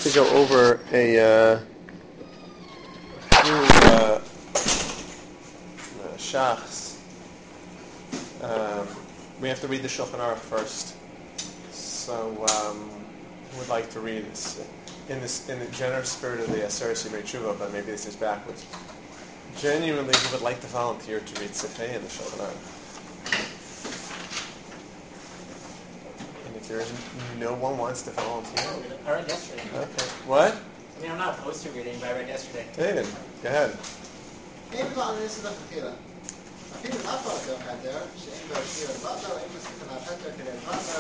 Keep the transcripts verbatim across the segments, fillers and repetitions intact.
to go over a uh, few uh, shachs. Um, we have to read the Shulchan Aruch first. So, um, who would like to read this in this in the generous spirit of the Aseret Yimei Tshuva? But maybe this is backwards. Genuinely, who would like to volunteer to read Sifhei in the Shulchan Aruch? And if there is no one wants to volunteer, I read yesterday. Okay. What? I mean, I'm not opposed to reading, but I read yesterday. David, go ahead. אפילו נפל אותו חדר, שאין בו שיר לבטו, אין מספיק על החדר כדי לבטו,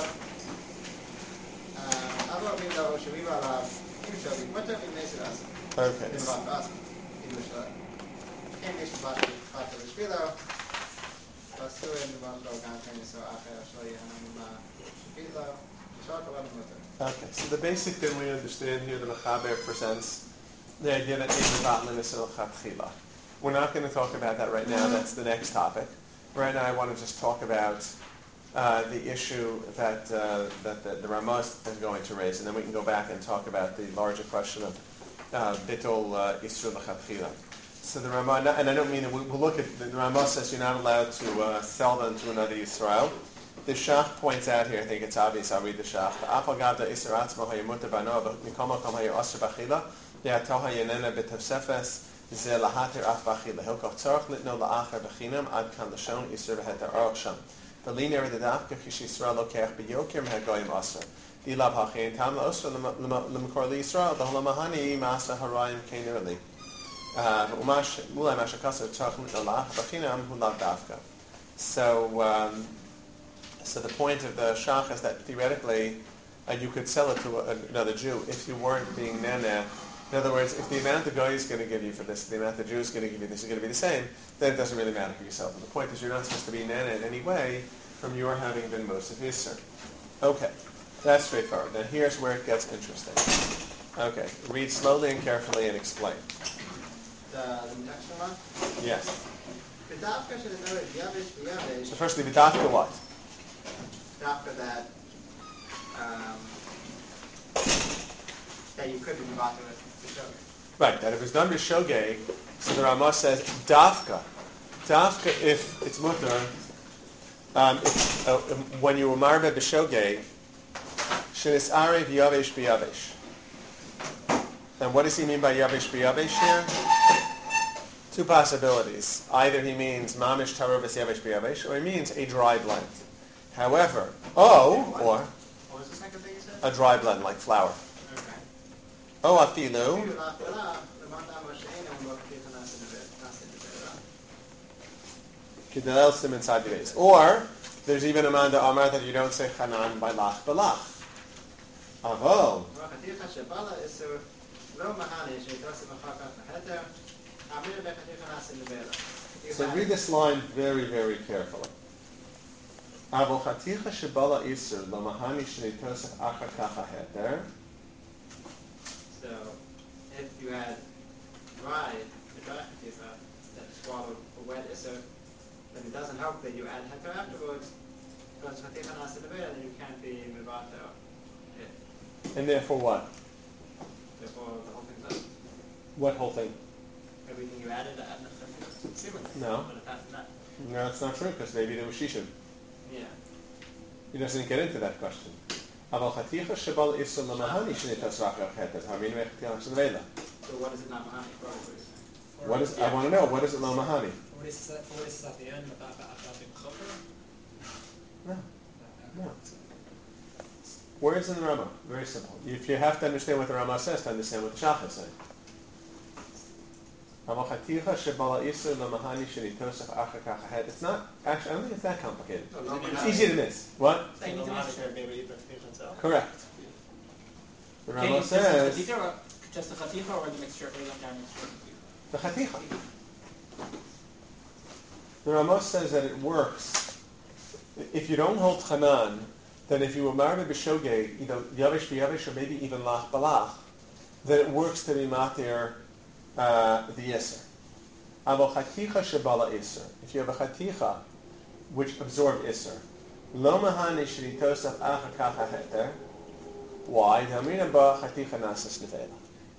אבל מידו שביבו עליו, אם שבי מוטר, אם נסי לעשות. Okay. אם לבטו עשו, כאילו שלו. כן יש לבטו בשבילו, ועשו אין לבטו גם כן ניסו אחר, שלא יהנה ממה שבילו, ושאר כולנו מוטר. Okay, so the basic thing we understand here, the Mechaber presents the idea that Ein Mevat L'Nisel Chatchila. We're not going to talk about that right now. That's the next topic. Right now, I want to just talk about uh, the issue that uh, that the, the Ramah is going to raise, and then we can go back and talk about the larger question of uh, Bittul Isur L'Chatchila. So the Ramah, and I don't mean that we, we'll look at the, the Ramah says you're not allowed to uh, sell them to another Yisrael. The Shach points out here, I think it's obvious. I'll read the Shach. Afal Gavda Isur Atzmo Hayamuta Bano Mikol Makom Hayasur B'Chila Ya'Tol Hayanena B'Tosefes. זה להתר אף באכילה. הלקוח צורך לתנו לאחר בחינם עד כאן לשון איסור בהתר ארוך שם. ולי נרד דווקא כשישראל לוקח ביוקר מהגויים אסר. דילב הכין טעם לאסר למקור לישראל, דהלה מהני מעשה הרעים כן נראה לי. ואולי מה שכסר צורך לתנו לאחר בחינם הוא לאו דווקא. So, um, so the point of the Shach is that theoretically uh, you could sell it to another Jew if you weren't being nana. In other words, if the amount the guy is going to give you for this, the amount the Jew is going to give you this is going to be the same, then it doesn't really matter for yourself. And the point is you're not supposed to be nana in any way from your having been Mosef Yisr. Okay, that's straightforward. Now here's where it gets interesting. Okay, read slowly and carefully and explain. The, the next one? Yes. So So firstly, B'dafka what? After that, um, that you could be Mavato with B'shogeg. Right, that if it's done B'shogeg, so the Ramah says, Dafka. Dafka, if it's mutter, um, if, uh, when you were marbe B'shogeg, Shenis Arev Yavesh B'Yavesh. And what does he mean by Yavesh B'Yavesh here? Two possibilities. Either he means Mamish Tarubas Yavesh B'Yavesh, or he means a dry blend. However, oh, or What was the second thing you said? a dry blend like flour. Okay. Oh, afilu. Kedel sim inside the base. Or there's even a man that Amar that you don't say Chanan by lach balach. Avol. So read this line very, very carefully. Avol chaticha shebala isur lo mahani shnitosef achar kacha heter. So, if you had dry, the dry chaticha that swallowed a wet isser, then it doesn't help that you add heter afterwards, because chaticha nasa nevela, then you can't be mivato it. And therefore what? Therefore, the whole thing's up. What whole thing? Everything you added, add chaticha. Seemingly. No. But apart from that. No, that's not true, because maybe there was shishim. Yeah. He doesn't get into that question. Aval chaticha shebal isur lo mahani shnitos achar heter. Hamin vechaticha shnevela. So what is it not mahani? Probably what you're saying. What is? I want to know. What is it lo mahani? What is that? What is at the end about about the chofer? No. No. Where is in the Ramah? Very simple. If you have to understand what the Ramah says to understand what the Shach is saying. It's not, actually, I don't think it's that complicated. It's easy to miss. What? Correct. The Ramah says, Just the chaticha or the mixture, or the entire mixture? the chaticha. The Ramah says that it works. If you don't hold chanan, then if you were married b'shogeg, either yavesh b'yavesh or maybe even lach balach, then it works to be matir uh, the yisr. Avo chaticha shebala isr. If you have a chaticha which absorbed isr, lo mahani shritosaf achar kacha heter, Why? Hamrina ba chaticha nasas nevela.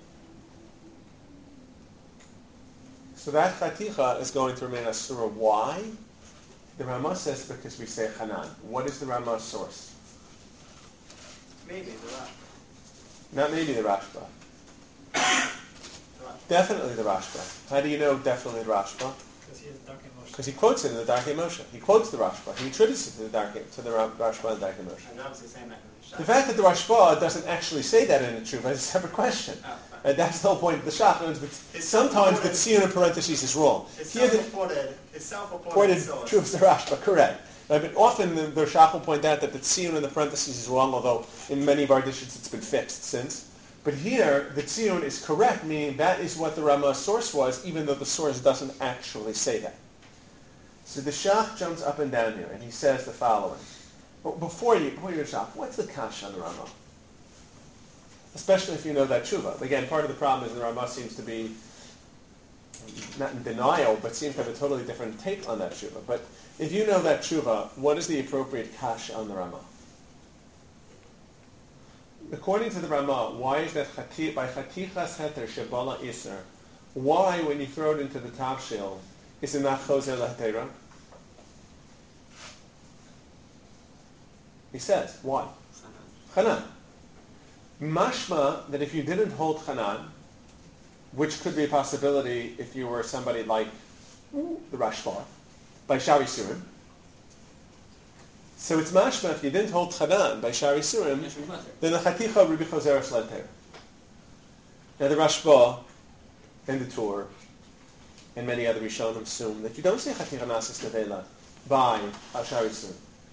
So that chaticha is going to remain asura. Why? The Ramah says because we say chanan. What is the Ramah's source? Maybe the Rashba. Not maybe the Rashba. The Rashba. Definitely the Rashba. How do you know definitely the Rashba? Because he has dark emotion. Because he quotes it in the Darkei Moshe. He quotes the Rashba. He attributes it to the Darkei, to the Ra- Rashba and Darkei Moshe. And obviously saying that in the The Shach. fact that the Rashba doesn't actually say that in the Tshuva is a separate question. Oh, And that's the whole point of the Shach. But His sometimes the self-reported- tziyun in parentheses is wrong. His Here the self-reported, his self-reported reported source. Tshuva is the Rashba, correct. Uh, but often the, the Shach will point out that the tziyun in the parentheses is wrong, although in many of our editions it's been fixed since. But here, the tziyun is correct, meaning that is what the Ramah's source was, even though the source doesn't actually say that. So the Shach jumps up and down here, and he says the following. But before you, before you Shach, what's the kash on the Ramah? Especially if you know that tshuva. Again, part of the problem is the Ramah seems to be not in denial, but seems to have a totally different take on that tshuva. But if you know that tshuva, what is the appropriate kash on the Ramah? According to the Ramah, why is that chati, by chatichas heter shebala iser, why, when you throw it into the tavshil, is it not choser lehetera? He says, why? Chanan. Mashma, that if you didn't hold chanan, which could be a possibility if you were somebody like the Rashba, by Shari Surim. So it's mashma, if you didn't hold chanan by Shari Surim, then the chaticha rubi choseres leter. Now the Rashba and the Tur and many other Rishonim assume that you don't say chaticha nasas nevela by Shari Surim.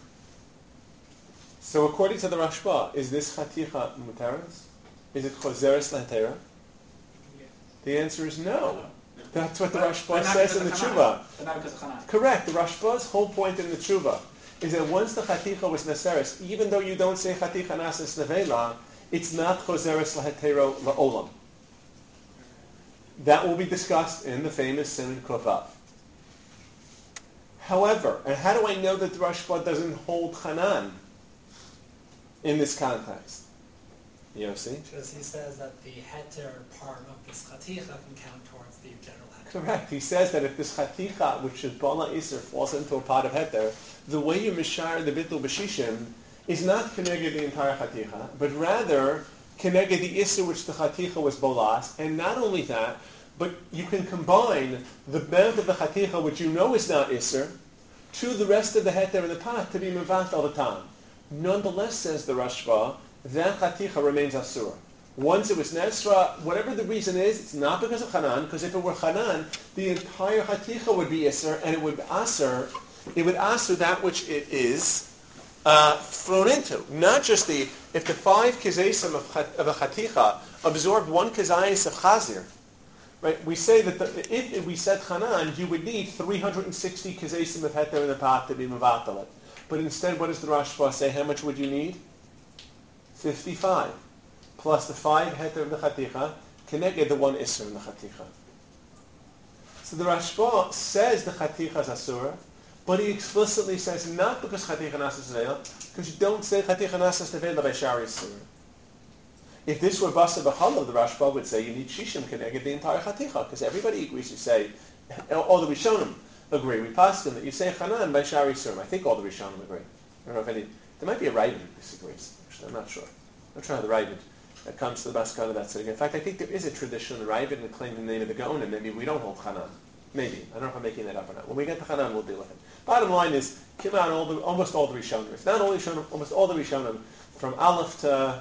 So according to the Rashba, is this chaticha mutaras? Is it choseres leter? The answer is no. That's what the Rashba But not says because in the of Tshuva. But not because of Chanan. Correct. The Rashba's whole point in the Tshuva is that once the chaticha was neseres, even though you don't say chaticha nasas nevela, it's not choseres lahetero laolam. That will be discussed in the famous Siman Kufav. However, and how do I know that the Rashba doesn't hold chanan in this context? Yossi? Because he says that the heter part of this chaticha can count towards the general heter. Correct. He says that if this chaticha, which is bala iser, falls into a pot of heter, the way you mishar the bitul b'shishim is not connected the entire chaticha, but rather connected the iser which the chaticha was bolas, and not only that, but you can combine the amount of the chaticha which you know is not iser to the rest of the heter in the pot to be mevat all the time. Nonetheless, says the Rashba, that chaticha remains asura. Once it was nesra, whatever the reason is, it's not because of chanan, because if it were chanan, the entire chaticha would be iser, and it would aser, it would aser that which it is uh, thrown into. Not just the, if the five kizesim of, chat, of a chaticha absorbed one kizayis of chazir, right? We say that the, if, if we said chanan, you would need three hundred sixty kizesim of heter in the pot to be mevatalit. But instead, what does the Rashba say? How much would you need? fifty-five. Plus the five heter of the chaticha, connected the one isser in the chaticha. So the Rashba says the chaticha is asura, but he explicitly says not because chaticha nasas nevela, because you don't say chaticha nasas nevela by shari isura. If this were basa b'chalav, the Rashba would say you need shishim connected the entire chaticha, because everybody agrees to say, all the Rishonim agree. We passed them that you say chanan by shari isura. I think all the Rishonim agree. I don't know if any. There might be a Ravid who disagrees. Actually, I'm not sure. I'm not sure how the Ravid that comes to the Baskana that sitting. In fact, I think there is a tradition in the Ravid and claiming the name of the Gaon, and maybe we don't hold chanan. Maybe. I don't know if I'm making that up or not. When we get to chanan, we'll deal with it. Bottom line is, came out all the, almost all the Rishonim. If not all the Rishonim, almost all the Rishonim, from Aleph to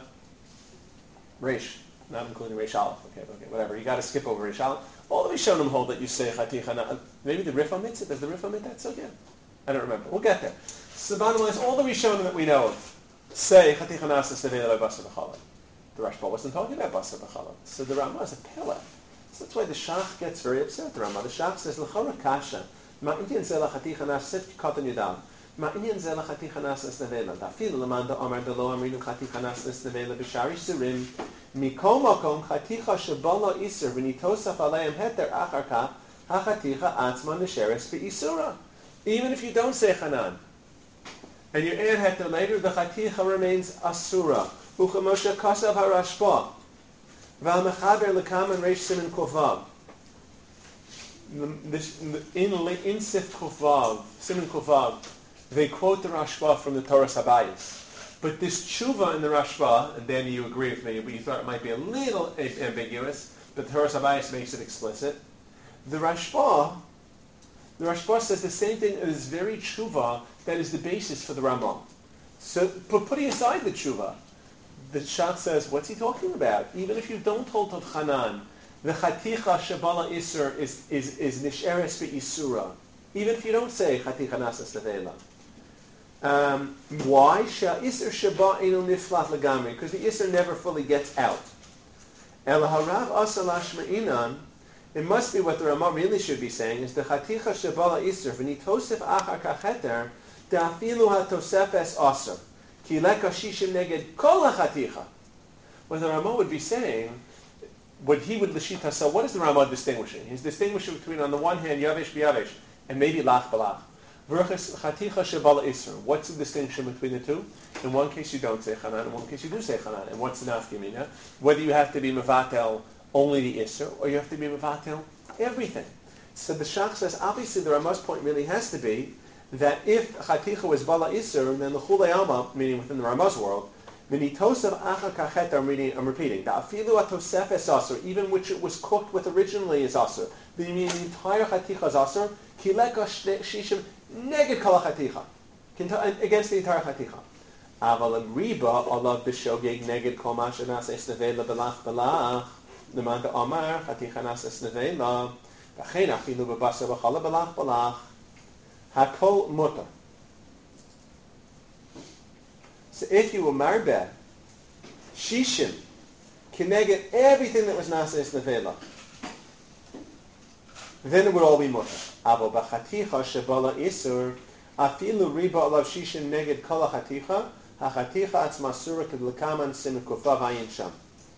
Reish, not including Reish Aleph. Okay, okay, whatever. You got to skip over Reish Aleph. All the Rishonim hold that you say chaticha. Maybe the Rif omits it. Does the Rif omit that? So yeah. I don't remember. We'll get there. So the bottom line is, all the Rishonim that we know of say chaticha nasas nevela by basa b'chalav. The Rashba wasn't talking about basa b'chalav. So the Ramah is a pillar. So that's why the Shach gets very upset. The Ramah, the Shach says, l'chora kasha, ma inyan zeh lachaticha nasas, katan yudal, ma inyan zeh lachaticha nasas nevela, dafilu l'manda omar delo amrinu chaticha nasas nevela b'shari surim, mikol makom chaticha shebala iser v'nitosaf aleim heter achar kach, hachaticha atzma nesheres v'isura. Even if you don't say chanan, and you add heter later, the chaticha remains asura. Uchamosha kasav harashba. Val mechaber lekaman reish simin kovav. In in Sif Kovav, simin kovav, they quote the Rashba from the Torah Sabayis. But this tshuva in the Rashba, and Danny, you agree with me, but you thought it might be a little ambiguous, but the Torah Sabayis makes it explicit. The Rashba, the Rashba says the same thing as very tshuva that is the basis for the Ramah. So, but putting aside the tshuva, the Shach says, what's he talking about? Even if you don't hold of Hanan, the chaticha shabala isur is is is nisheres be'isura. Even if you don't say chaticha nasas nevela. Um, why? Sha isur shaba inu niflat legamri, because the isur never fully gets out. El harav asalash ma'inan. It must be what the Ramah really should be saying is the chaticha shabala isur v'nitosef achar kacheter da'afilu hatosefes asur ki leka shishim neged kol hachaticha. What the Ramah would be saying, what he would l'shita. So what is the Ramah distinguishing? He's distinguishing between, on the one hand, yavesh b'yavesh and maybe lach b'lach. V'rchas chaticha shebala isur. What's the distinction between the two? In one case you don't say chanan, in one case you do say chanan. And what's the nafkamina? Whether you have to be mevatel only the isur, or you have to be mevatel everything. So the Shach says, obviously the Ramah's point really has to be that if chaticha was bala isur, then the chulei alma, meaning within the Ramah's world, Minitosav acha kachet, I'm reading, I'm repeating. Da'afilu atosef es asur, even which it was cooked with originally is asur. The entire chaticha is asur. Kileka shishim neged kol chaticha, against the entire chaticha. Aval riba alav b'shogeg neged kol ma shenases nevela belach belach. Nemanda amar chaticha nases nevela. V'chein afilu b'basar b'chala belach belach. Hakol mutar. So if you were marbeh, shishim, kineged everything that was nases nevela, then it would all be mutter. Avo b'chaticha shebala isur, afilu riba alav shishim neged kol hachaticha, hachaticha atzma asura kedlekaman simikufav ayin sham.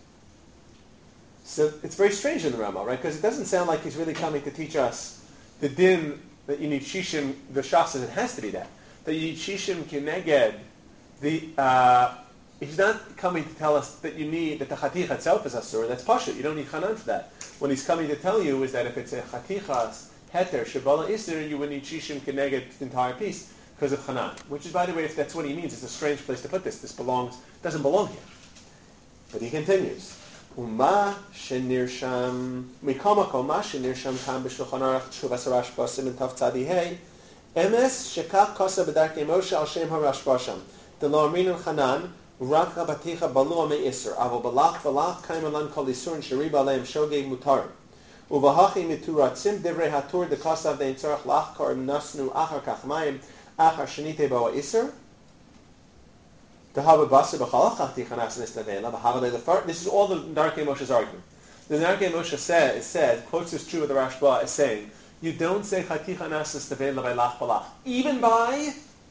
So it's very strange in the Ramah, right? Because it doesn't sound like he's really coming to teach us the din that you need shishim. The Shach says it has to be that that you need shishim kineged. The uh, he's not coming to tell us that you need that the chaticha itself is asur. That's pashut. You don't need chanan for that. What he's coming to tell you is that if it's a chaticha heter shabala isur, you would need shishim keneged the entire piece because of chanan. Which is, by the way, if that's what he means, it's a strange place to put this. This belongs doesn't belong here. But he continues. Uma shenirsham mikama kol ma shenirsham kam b'shulchan aruch tshuvas Rashba siman tav tzadi hey emes shekach kasa b'darkei Moshe al shem harashba sham. The La'amin and Chanan, Raka Baticha Balua Me Isser, Avo Balach Balach Kaimalan Kol Isur and Shariba Aleim Shogeg Mutar. Uvahachi Mituratzim Divrei Hatur the Kasav Dein Tzarach Lachkar Nasnu Achar Kachmayim Achar Shanite Bawa Isser. The Haba Basar B'chalach Chaticha Nas Nisnavela, the Havale the Fart. This is all the Darkei Moshe's argument. The Darkei Moshe said, said, quotes this true of the Rashba, is saying, you don't say Chaticha Nas Nisnavela by Lach Balach, even by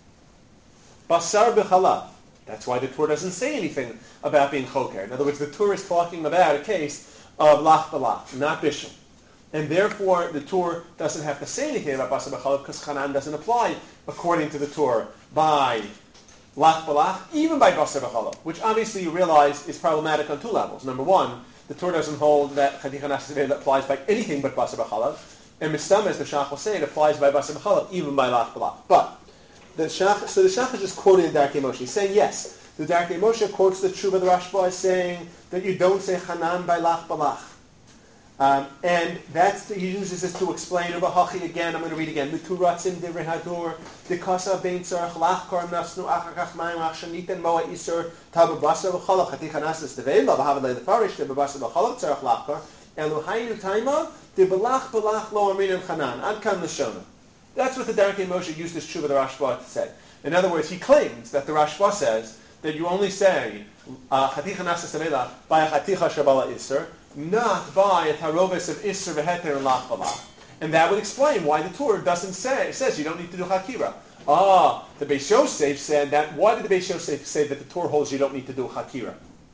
Basar b'chalav. That's why the Torah doesn't say anything about being choker. In other words, the Torah is talking about a case of lach b'lach, not bishul. And therefore, the Torah doesn't have to say anything about basar b'chalav because chanan doesn't apply according to the Torah by lach b'lach, even by basar b'chalav, which obviously you realize is problematic on two levels. Number one, the Torah doesn't hold that chaticha naseh applies by anything but basar b'chalav. And mistam, as the Shach will say, it applies by basar b'chalav, even by lach b'lach. But The Shach, so the Shach is just quoting the Darkei Moshe. He's saying, yes, the Darkei Moshe quotes the Tshuva, the Rashba is saying that you don't say Hanan by Lach Balach. Um, and that's, he uses this to explain, Ubahachi again, I'm going to read again, Mituratzim Divrei Hadur, Dekasa Bein Tzarech Lachkar Nasnu Achar Kachmayim Ach Shaniten Moa Isur Tabu Basar V'chalach Chaticha Nasas Devela V'havalei Lefarish Debu Basar V'chalach Tzarech Lachkar Elu Hayinu Taima De Balach Balach Lo Amin and Hanan Ad Kan Lashona. That's what the Darkei Moshe used this Tshuva the Rashba to say. In other words, he claims that the Rashba says that you only say Chaticha Nasas Devela by a Chaticha Shabala Isur, not by a tarovis of Isser v'heter and lach balach. And that would explain why the Torah doesn't say, it says you don't need to do Hakira. Ah, the Beis Yosef said that, why did the Beis Yosef say that the Torah holds you don't need to do Hakira?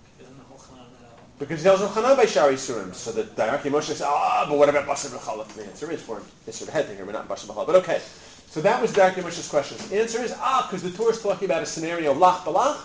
Because he doesn't Chanan by Shari Surim. So the Darkei Moshe says, ah, but what about Basar B'chalaf? The answer is for Isser v'heter here, but not Basar B'chalaf. But okay, so that was Darkei Moshe's question. The answer is, ah, because the Torah is talking about a scenario of lach balach,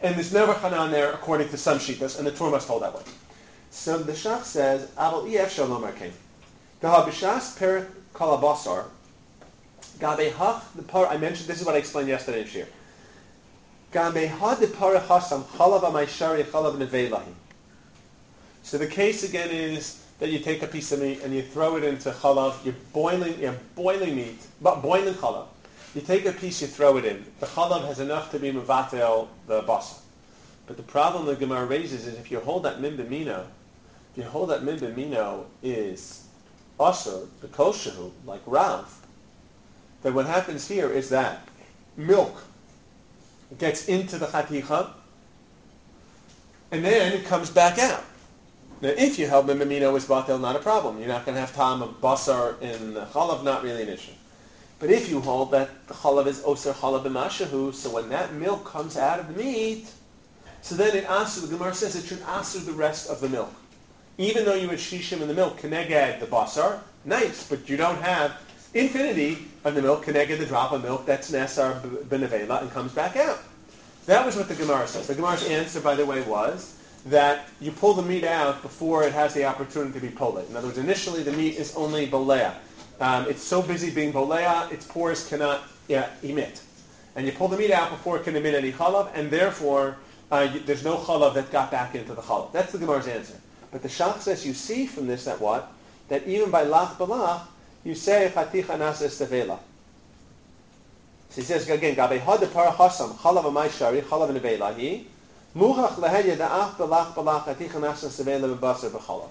and there's never Chanan there according to some Shitas, and the Torah must hold that way. So the Shach says, Aval Ef Shalom Arkein. Gaha B'Shas Perik Kalabasar. Gabe Hach the Par. I mentioned this is what I explained yesterday in Shir. Gabe Ha the Par Chasam Chalav Amaishari Chalav Nevelahi. So the case again is that you take a piece of meat and you throw it into chalav. You're boiling, you're boiling meat, but boiling chalav. You take a piece, you throw it in. The chalav has enough to be mevatel the basar. But the problem the Gemara raises is if you hold that min b'mino, if you hold that min b'mino is asur b'koshehu like Rav, then what happens here is that milk gets into the chaticha and then it comes back out. Now, if you held Mimino is batel, not a problem. You're not going to have time of basar in the chalav, not really an issue. But if you hold that the chalav is oser chalav b'mashahu, so when that milk comes out of the meat, so then it asks, the Gemara says it should answer the rest of the milk. Even though you had shishim in the milk, keneged the basar, nice, but you don't have infinity of the milk, keneged the drop of milk that's nesar b'nevela and comes back out. That was what the Gemara says. The Gemara's answer, by the way, was that you pull the meat out before it has the opportunity to be pulled. In other words, initially the meat is only bolea. Um, it's so busy being bolea, its pores cannot yeah, emit. And you pull the meat out before it can emit any chalav, and therefore uh, you, there's no chalav that got back into the chalav. That's the Gemara's answer. But the Shach says you see from this that what? That even by lach balach, you say chaticha nasa estevela. So he says again, gabe had the parachasam chalav amay shari chalav nevela hi. Muchach lehedya da'ach belach belach aticha nasa sevela b'basar b'chalav.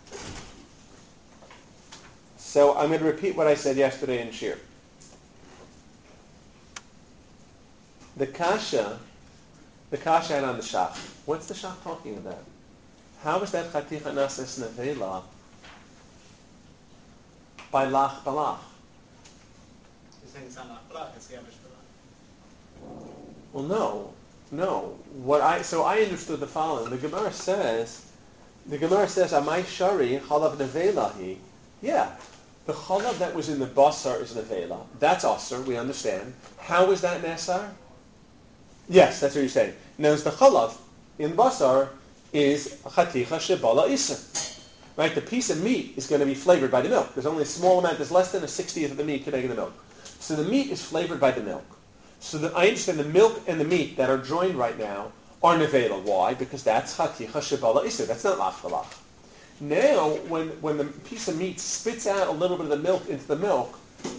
So I'm going to repeat what I said yesterday in Shir. The kasha, the kasha had on the shach. What's the shach talking about? How is that chaticha nasa sevela by lach belach? You're saying it's not lach balach, it's yavish balach. Well, no. No, what I so I understood the following. The Gemara says, the Gemara says, "Amay shari chalav nevelahi." Yeah, the chalav that was in the basar is nevela. That's asur. We understand. How is that nesar? Yes, that's what you're saying. Now, the chalav in basar is chaticha shebala iser. Right, the piece of meat is going to be flavored by the milk. There's only a small amount. There's less than a sixtieth of the meat connected to the milk. So the meat is flavored by the milk. So that I understand the milk and the meat that are joined right now are nevela. Why? Because that's chaticha shebala iser. That's not lach balach. Now, when when the piece of meat spits out a little bit of the milk into the milk,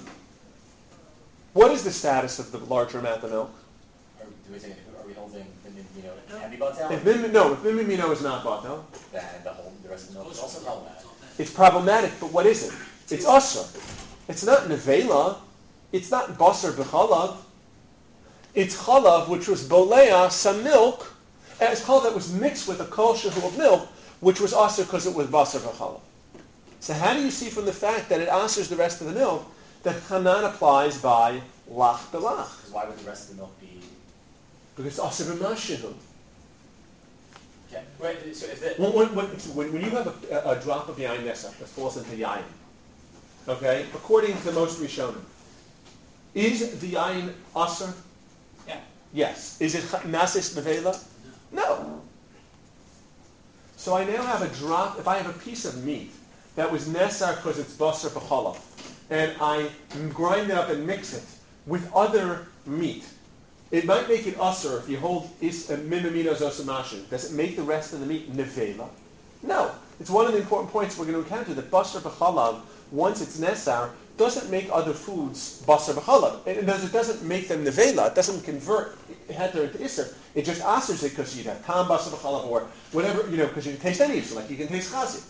what is the status of the larger amount of milk? Are we, saying, are we holding you know it can be batel? If mim, no, if mimimino is not batel, then the whole the rest of the milk is also problematic. it's problematic. But what is it? It's asur. It's not nevela. It's not basar b'chalav. It's chalav, which was bolea, some milk, and it's chalav that was mixed with a kol shehu of milk, which was asur because it was basar v'chalav. So how do you see from the fact that it asurs the rest of the milk that chanan applies by lach belach? Because why would the rest of the milk be? Because it's asur b'mashehu. Okay. Wait, so is that When, when, when, when you have a, a drop of yain nesa that falls into yain, okay, according to most Rishonim, is the yain asur? Yeah. Yes. Is it nasis nevela? No. So I now have a drop, if I have a piece of meat that was nesar because it's basar b'chalav, and I grind it up and mix it with other meat, it might make it asur if you hold is mimimino zosamashu. Does it make the rest of the meat nevela? No. It's one of the important points we're going to encounter that basar b'chalav, once it's nesar, doesn't make other foods basar b'chalav. It, it doesn't make them nevela. It doesn't convert heter into iser. It just asers it because you'd have tam basar b'chalav or whatever, you know, because you can taste any iser, like you can taste chazi.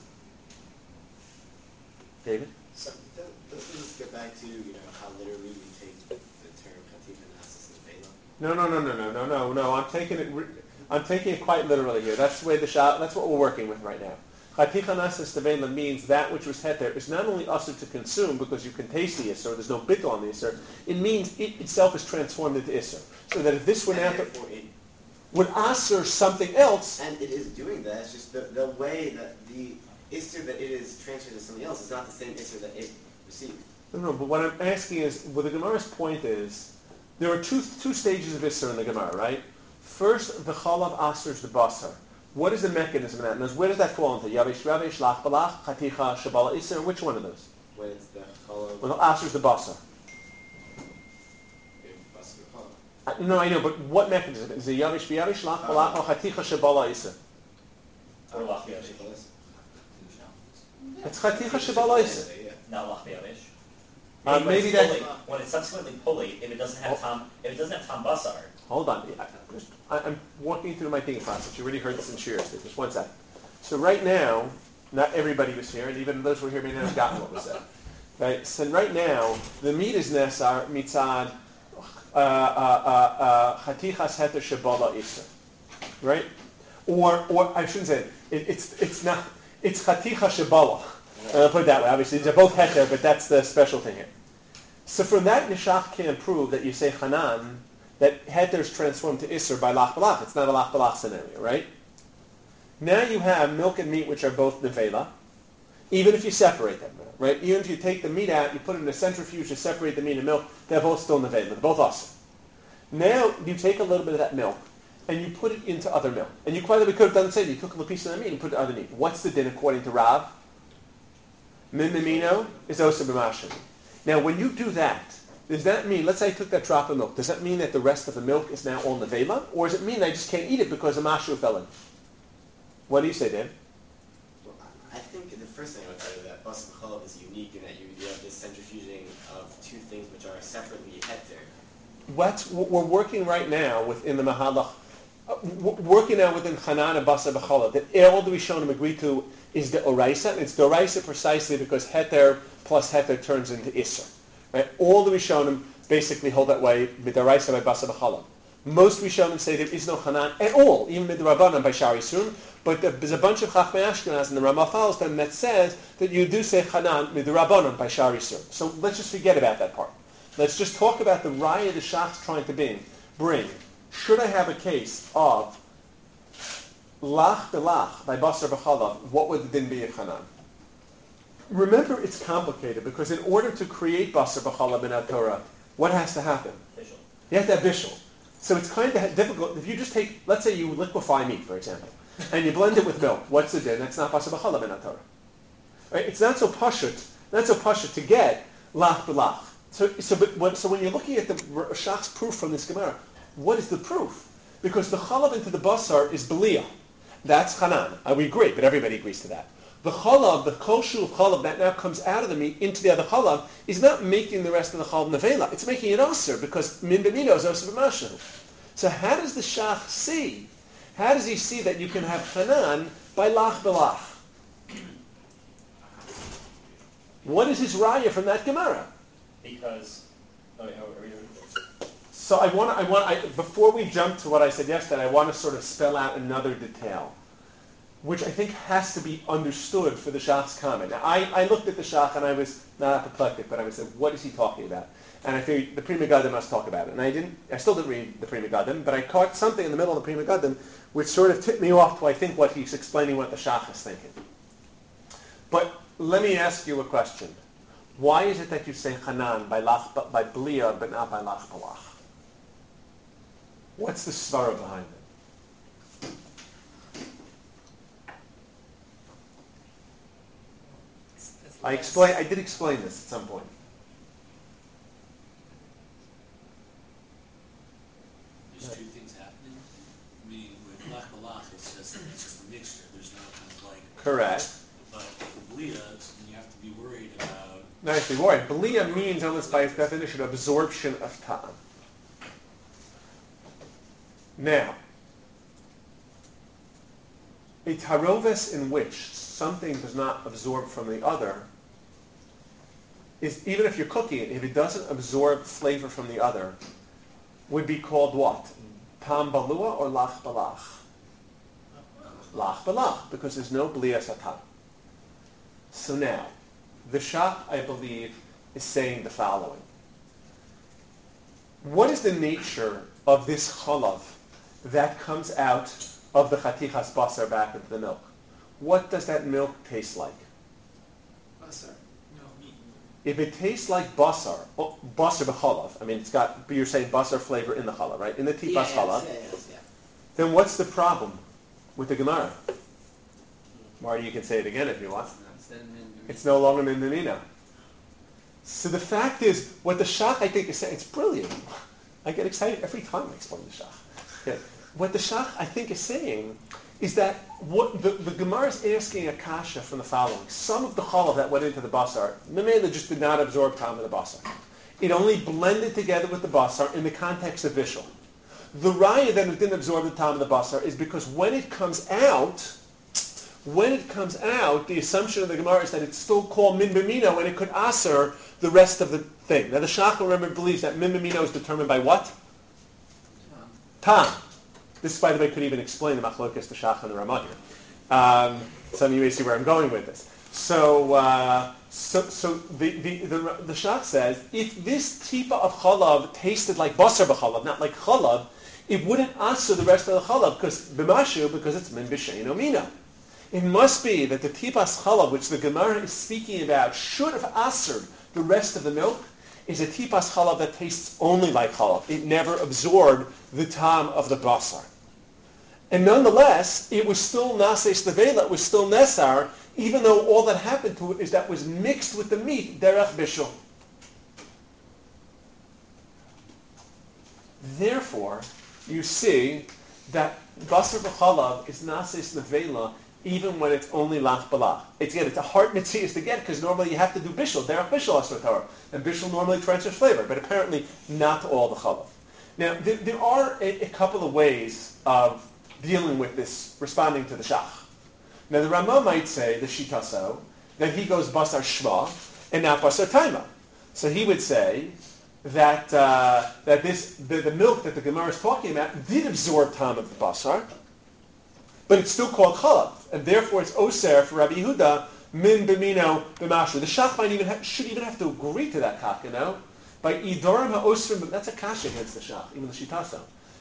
David? So doesn't this get back to, you know, how literally we take the term chaticha nasis nevela? No, no, no, no, no, no, no, no. I'm taking it. Re- I'm taking it quite literally here. That's the way the shah, That's what we're working with right now. Chaticha nasis nevela means that which was heter is not only usher to consume because you can taste the iser. There's no bittul on the iser. It means it itself is transformed into iser. So that if this were now to, it, would asser something else, and it is doing that. It's just the, the way that the iser that it is transferred to something else is not the same iser that it received. no, no. But what I'm asking is, what the Gemara's point is, there are two two stages of iser in the Gemara, right? First, the chalav asers the basar. What is the mechanism of that? And where does that fall into? Yavish ravish, lach balach, chaticha, shabala iser. Which one of those? When it's the chalav. Well, the asers the basar. Uh, no, I know, but what mechanism? Is it yavish v'yavish, lach balach, or chaticha, shabala iser? Or lach v'yavish. It's chaticha, shabala iser. Not lach v'yavish. Uh, Maybe, maybe when, that- it's pulley, when it's subsequently pulley, if it doesn't have Oh. tom, if it doesn't have tom basar, Hold on. I, just- I, I'm walking through my thinking process. You already heard this in Shiras. Just one second. So right now, not everybody was here, and even those who were here may not have gotten what was said. Right? So right now, the meat is nesar mitzad uh, uh, uh, chatichas heter shabala iser. Right? Or, or I shouldn't say it. it it's it's not. It's chaticha shabala. Uh, put it that way. Obviously, they're both heter, but that's the special thing here. So from that, Nishach can prove that you say Hanan, that heter is transformed to Isser by Lach Balach. It's not a Lach Balach scenario, right? Now you have milk and meat, which are both Nevela, even if you separate them, right? Even if you take the meat out, you put it in a centrifuge to separate the meat and milk, they're both still Nevela. They're both awesome. Now you take a little bit of that milk, and you put it into other milk. And you quite literally could have done the same. You took a little piece of the meat and put it in other meat. What's the din according to Rav? Min mimino is osa b'mashin. Now, when you do that, does that mean, let's say I took that drop of milk, does that mean that the rest of the milk is now all nevela? Or does it mean I just can't eat it because a mashu fell in? What do you say, Dan? Well, I think the first thing I would tell you that basar b'chalav is unique in that you, you have this centrifuging of two things which are separately heter. What's, we're working right now within the Mahalach, uh, w- working now within Hanan and Basar B'chalav, that all the Rishonim agree to is the Oraisa, and it's the Oraisa precisely because heter plus heter turns into Isser. Right? All the Rishonim basically hold that way, Midoraisa by Basar B'chalav. Most Rishonim say there is no Hanan at all, even Midorabanan by Shari Sur, but there's a bunch of Chachmei Ashkenaz, and the Ramah follows them, that says that you do say Hanan Midorabanan by Shari Sur. So let's just forget about that part. Let's just talk about the raya the shach's trying to bring. Bring. Should I have a case of lach belach by basar b'chalav? What would the din be of Hanan? Remember, it's complicated because in order to create basar b'chalav in our Torah, what has to happen? bishul. You have to have bishul. So it's kind of difficult. If you just take, let's say you liquefy meat, for example, and you blend it with milk, what's the din? That's not basar b'chalav in our Torah. Right? It's not so pashut, not so pashut to get lach belach. So, so, but when, so when you're looking at the Shach's proof from this Gemara, what is the proof? Because the chalav into the basar is belia. That's Hanan. Uh, we agree, but everybody agrees to that. The chalav, the koshu of chalav that now comes out of the meat into the other chalav, is not making the rest of the chalav nevela. It's making it aser because min b'mino is aser b'mashu. So how does the Shach see? How does he see that you can have Hanan by lach belach? What is his raya from that Gemara? Because, oh, wait, are we, So I want to, I want, I, before we jump to what I said yesterday, I want to sort of spell out another detail, which I think has to be understood for the Shach's comment. Now, I, I looked at the Shach and I was not apoplectic, but I was like, what is he talking about? And I figured the Pri Megadim must talk about it. And I didn't, I still didn't read the Pri Megadim, but I caught something in the middle of the Pri Megadim which sort of tipped me off to, I think, what he's explaining what the Shach is thinking. But let me ask you a question. Why is it that you say Hanan by lach, by Blia, but not by lach balach? What's the svara behind it? It's- it's I less- explain. I did explain this at some point. There's two things happening. I mean, with lach balach, it's just it's just a mixture. There's no kind of like. Correct. But with blia, you have to be worried about. Nicely worried. Blia means almost by its definition absorption of ta'am. Now, a taroves in which something does not absorb from the other is, even if you're cooking it, if it doesn't absorb flavor from the other, would be called what? Tam balua or lach balach? Lach balach, because there's no blia satam. So now, the Shach, I believe, is saying the following. What is the nature of this chalav that comes out of the chatichas basar back into the milk? What does that milk taste like? Basar. No, meat. If it tastes like basar, oh, basar b'chalav, I mean, it's got, but you're saying basar flavor in the chalav, right? In the tipas yeah, chalav. yeah, yeah, yeah. then what's the problem with the Gemara? Marty, you can say it again if you want. It's no longer min b'mina. So the fact is, what the Shach, I think, is saying, it's brilliant. I get excited every time I explain the Shach. Yeah. What the Shach, I think, is saying is that what the, the Gemara is asking a kasha from the following. Some of the chalav that went into the basar, Memela just did not absorb tam of the basar. It only blended together with the basar in the context of bishul. The raya that it didn't absorb the tam of the basar is because when it comes out, when it comes out, the assumption of the Gemara is that it's still called min b'mino and it could aser the rest of the thing. Now the Shach, remember, believes that min b'mino is determined by what? Tam. This, by the way, could even explain the machlokas, the Shach, and the Ramah here. Um, some of you may see where I'm going with this. So, uh, so, so the, the, the, the Shach says, if this tipa of chalav tasted like basar b'chalav, not like chalav, it wouldn't aser the rest of the chalav, because b'mashu, because it's min b'sheino mina. It must be that the tipas chalav, which the Gemara is speaking about, should have asered the rest of the milk, is a tipas chalav that tastes only like chalav. It never absorbed the tam of the basar. And nonetheless, it was still nases levela, it was still nesar, even though all that happened to it is that it was mixed with the meat, derech bishul. Therefore, you see that basar b'chalav is nases levela even when it's only lach balach. It's, again, it's a hard mitzvah to get because normally you have to do bishul, derech bishul asur Torah, and bishul normally transfers flavor, but apparently not all the chalav. Now, there, there are a, a couple of ways of dealing with this, responding to the Shach. Now the Ramah might say, the Shitaso, that he goes basar shma and not basar taima. So he would say that uh, that this the, the milk that the Gemara is talking about did absorb tam of the basar, but it's still called chalav, and therefore it's oser for Rabbi Yehuda min b'mino b'mashu. The Shach might even have, should even have to agree to that kach, you know, by idorim ha'osrim. That's a kasha against the Shach, even the Shitaso.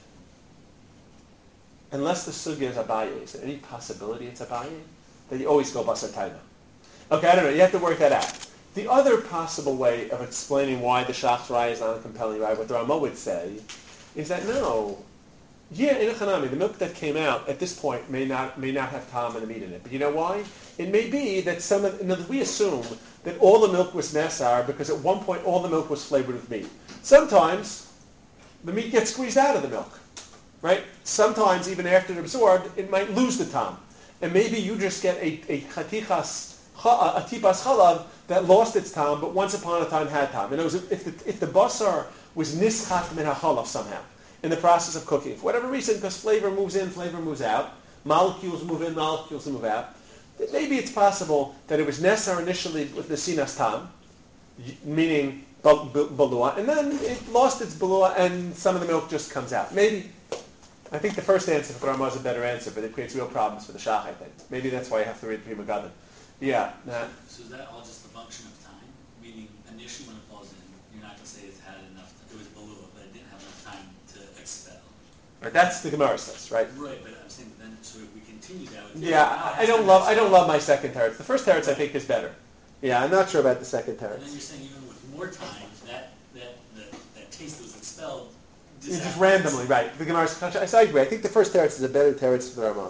Unless the sugya is Abaye, is there any possibility it's Abaye? That you always go basar taima. Okay, I don't know. You have to work that out. The other possible way of explaining why the Shach's raya is not a compelling raya, what the Ramah would say, is that no, yeah, in a chanami, the milk that came out at this point may not may not have tam and the meat in it. But you know why? It may be that some of, you know, we assume that all the milk was nesar because at one point all the milk was flavored with meat. Sometimes the meat gets squeezed out of the milk. Right? Sometimes, even after it absorbed, it might lose the tam. And maybe you just get a, a chatichas, a tipas chalav that lost its tam, but once upon a time had tam. In other words, if the, if the basar was nischat min hachalav somehow, in the process of cooking, for whatever reason, because flavor moves in, flavor moves out, molecules move in, molecules move out, maybe it's possible that it was nesar initially with the sinas tam, meaning balua, and then it lost its balua and some of the milk just comes out. Maybe. I think the first answer for Ramah is a better answer, but it creates real problems for the Shach, I think. Maybe that's why you have to read Pri Megadim. Yeah, Matt? So is that all just a function of time? Meaning, initially when it falls in, you're not going to say it's had enough, it was balua, but it didn't have enough time to expel. Right, that's the Gemara says, right? Right, but I'm saying then, so if we continue that with Yeah, I, I don't love I don't love my second teretz. The first teretz I think is better. Yeah, I'm not sure about the second And then teretz. you're saying even with more time, that, that, that, that taste that was expelled, It's just randomly, right. The Gemara's conscious. I agree. I think the first teretz is a better teretz for the Ramah.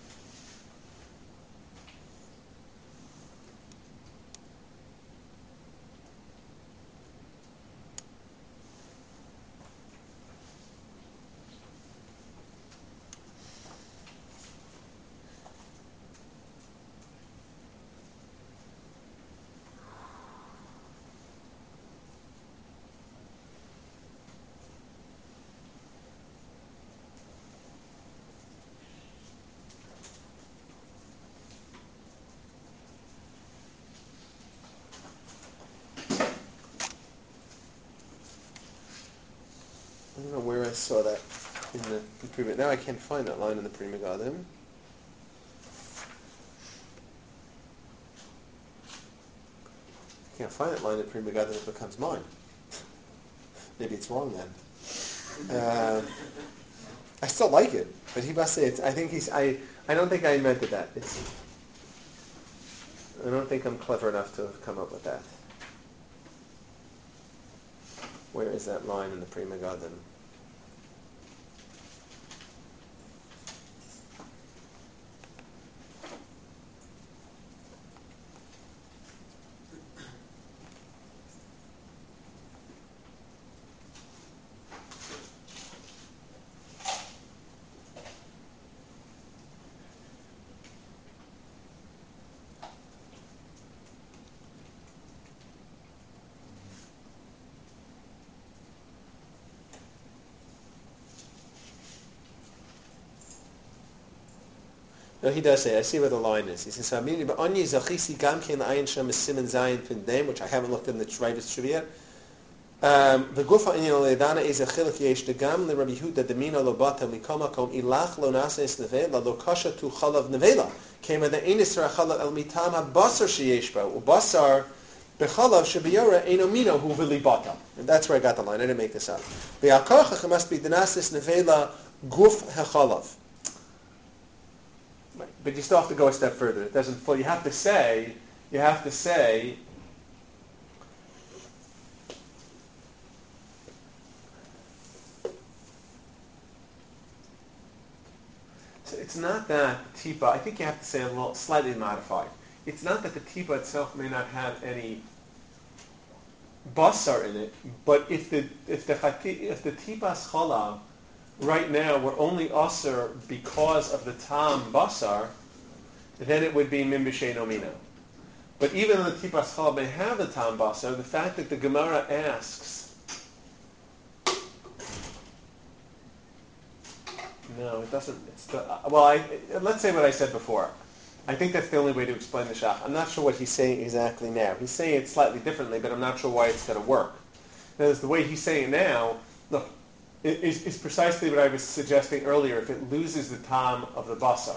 I don't know where I saw that in the, the Pri Megadim. Now I can't find that line in the Pri Megadim. I can't find that line in the Pri Megadim. It becomes mine. Maybe it's wrong then. Uh, I still like it, but he must say it's. I think he's. I. I don't think I invented that. It's. I don't think I'm clever enough to have come up with that. Where is that line in the Pri Megadim? No, he does say. I see where the line is. He says, "Hamini ba'onyi zachisi gam kein la'ayin shem siman zayin pindem," which I haven't looked in the Shravis Shuvah yet. The gufa inyan le'edana is a chiluk yesh degam le'Rabbi Yehuda demina lo bata mikol makom ilach lo nases nevela lo kasha tu chalav nevela kema the enis rachalav el mitam habasar sheyesh ba ubasar bechalav shebiyora eno mino hu v'li bata. And that's where I got the line. I didn't make this up. V'yakochach must be denases nevela guf hechalav. But you still have to go a step further. It doesn't fully. You have to say. You have to say. So it's not that the tipa. I think you have to say a little slightly modified. It's not that the tipa itself may not have any basar in it, but if the if the if the tipas chalav right now we're only aser because of the tam basar, then it would be mim b'shei nomino. But even though the tipas chalav may have the tam basar, the fact that the Gemara asks, no, it doesn't. It's the well. I let's say what I said before. I think that's the only way to explain the shach. I'm not sure what he's saying exactly now. He's saying it slightly differently, but I'm not sure why it's going to work. Because the way he's saying it now, look, is, is precisely what I was suggesting earlier. If it loses the tam of the basar,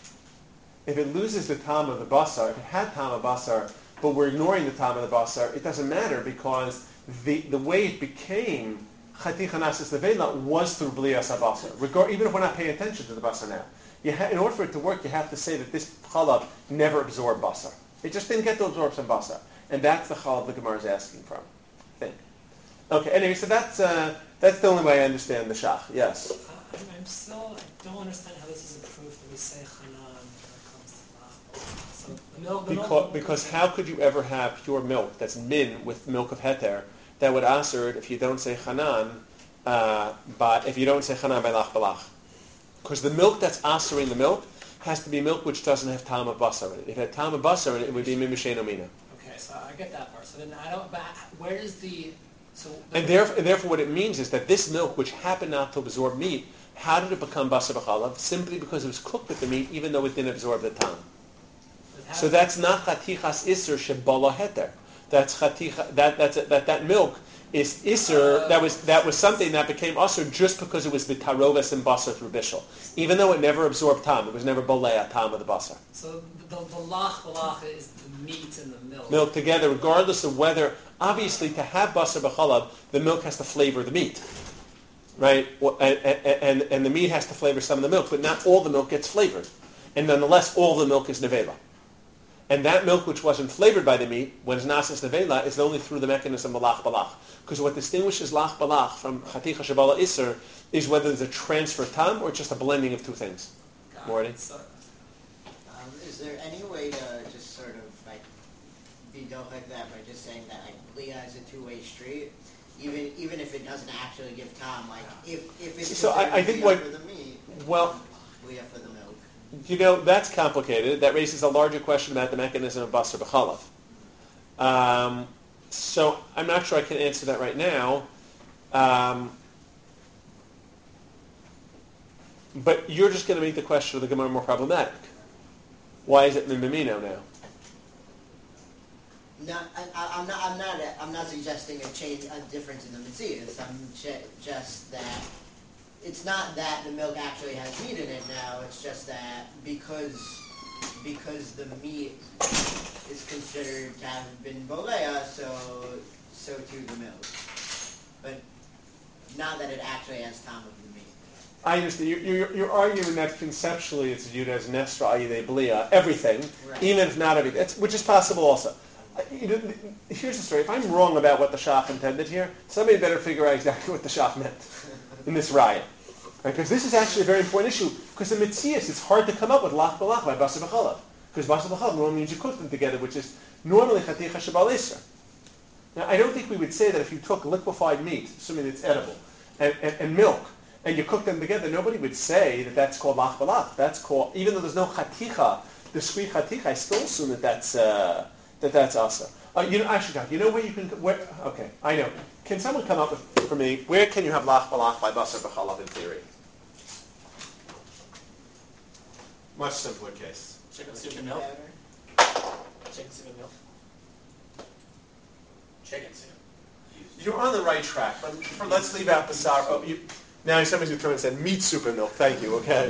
if it loses the tam of the basar, if it had tam of basar, but we're ignoring the tam of the basar, it doesn't matter because the the way it became chaticha nasis levela was through bliyas habasar. Regard, even if we're not paying attention to the basar now, you ha- in order for it to work, you have to say that this chalav never absorbed basar. It just didn't get to absorb some basar, and that's the chalav the Gemara is asking from. I think. Okay. Anyway, so that's uh, that's the only way I understand the shach. Yes. Uh, I'm, I'm still, I don't understand how this is a proof that we say chanan when it comes to lach. So the milk, the Because, milk, because how could you ever have pure milk that's min with milk of heter that would aser it if you don't say chanan, uh, but if you don't say chanan by lach balach? Because the milk that's asering the milk has to be milk which doesn't have tam of basar in it. If it had tam of basar in it, it would be min b'shei nomino. Okay, so I get that part. So then I don't. But where is the? So. The, And therefore, and therefore, what it means is that this milk, which happened not to absorb meat, how did it become basar b'chalav? Simply because it was cooked with the meat, even though it didn't absorb the tam. So that's not chatichas iser shebala heter. That's chaticha. That that's that that milk is iser. That was that was something that became aser just because it was bitaroves and basar through bishul, even though it never absorbed tam. It was never balei tam of the basar. So the, the, the lach balach is the meat and the milk. Milk together, regardless of whether, obviously, to have basar b'chalav, the milk has to flavor the meat, right? And, and, and the meat has to flavor some of the milk, but not all the milk gets flavored. And nonetheless, all the milk is nevela. And that milk which wasn't flavored by the meat, when it's nasis nevela, is only through the mechanism of lach balach. Because what distinguishes lach balach from chaticha shabala iser is whether there's a transfer tam or just a blending of two things. Morty? So, Um, is there any way to just sort of like be dealt like that by just saying that like Leah is a two-way street, even even if it doesn't actually give Tom, like if if it's So I- I think Leah what- for the meat, Well, Leah for the milk. you know, that's complicated. That raises a larger question about the mechanism of basar b'chalav. Um, so I'm not sure I can answer that right now. Um, but you're just going to make the question of the Gemara more problematic. Why is it min b'mino now? No, I, I, I'm not. I'm not. I'm not suggesting a change, a difference in the mitzvahs. I'm ju- just that it's not that the milk actually has meat in it now. It's just that because because the meat is considered to have been bolea, so so too the milk. But not that it actually has tam of the meat. I understand. You're, you're, you're arguing that conceptually it's viewed as nestra, that is blia, everything, Right. even if not everything, it's, which is possible also. Uh, you know, here's the story. If I'm wrong about what the Shach intended here, somebody better figure out exactly what the Shach meant in this riot. Because this is actually a very important issue. Because in Metzias, it's hard to come up with lach balach by basar b'chalav. Because basar b'chalav normally means you cook them together, which is normally chaticha shabal iser. Now, I don't think we would say that if you took liquefied meat, assuming it's edible, and, and, and milk, and you cook them together, nobody would say that that's called lach balach. That's called, even though there's no chaticha, discrete chaticha, I still assume that that's uh, that that's asa. Uh, you know, actually, you know where you can, where, okay, I know. Can someone come up with, for me, where can you have lach balach by basar b'chalav in theory? Much simpler case. Chicken soup and milk? Chicken soup and milk? Chicken soup. You're on the right track, but for, let's leave out the sour. Oh, you, now somebody's going to turn and say meat soup and milk. Thank you. Okay.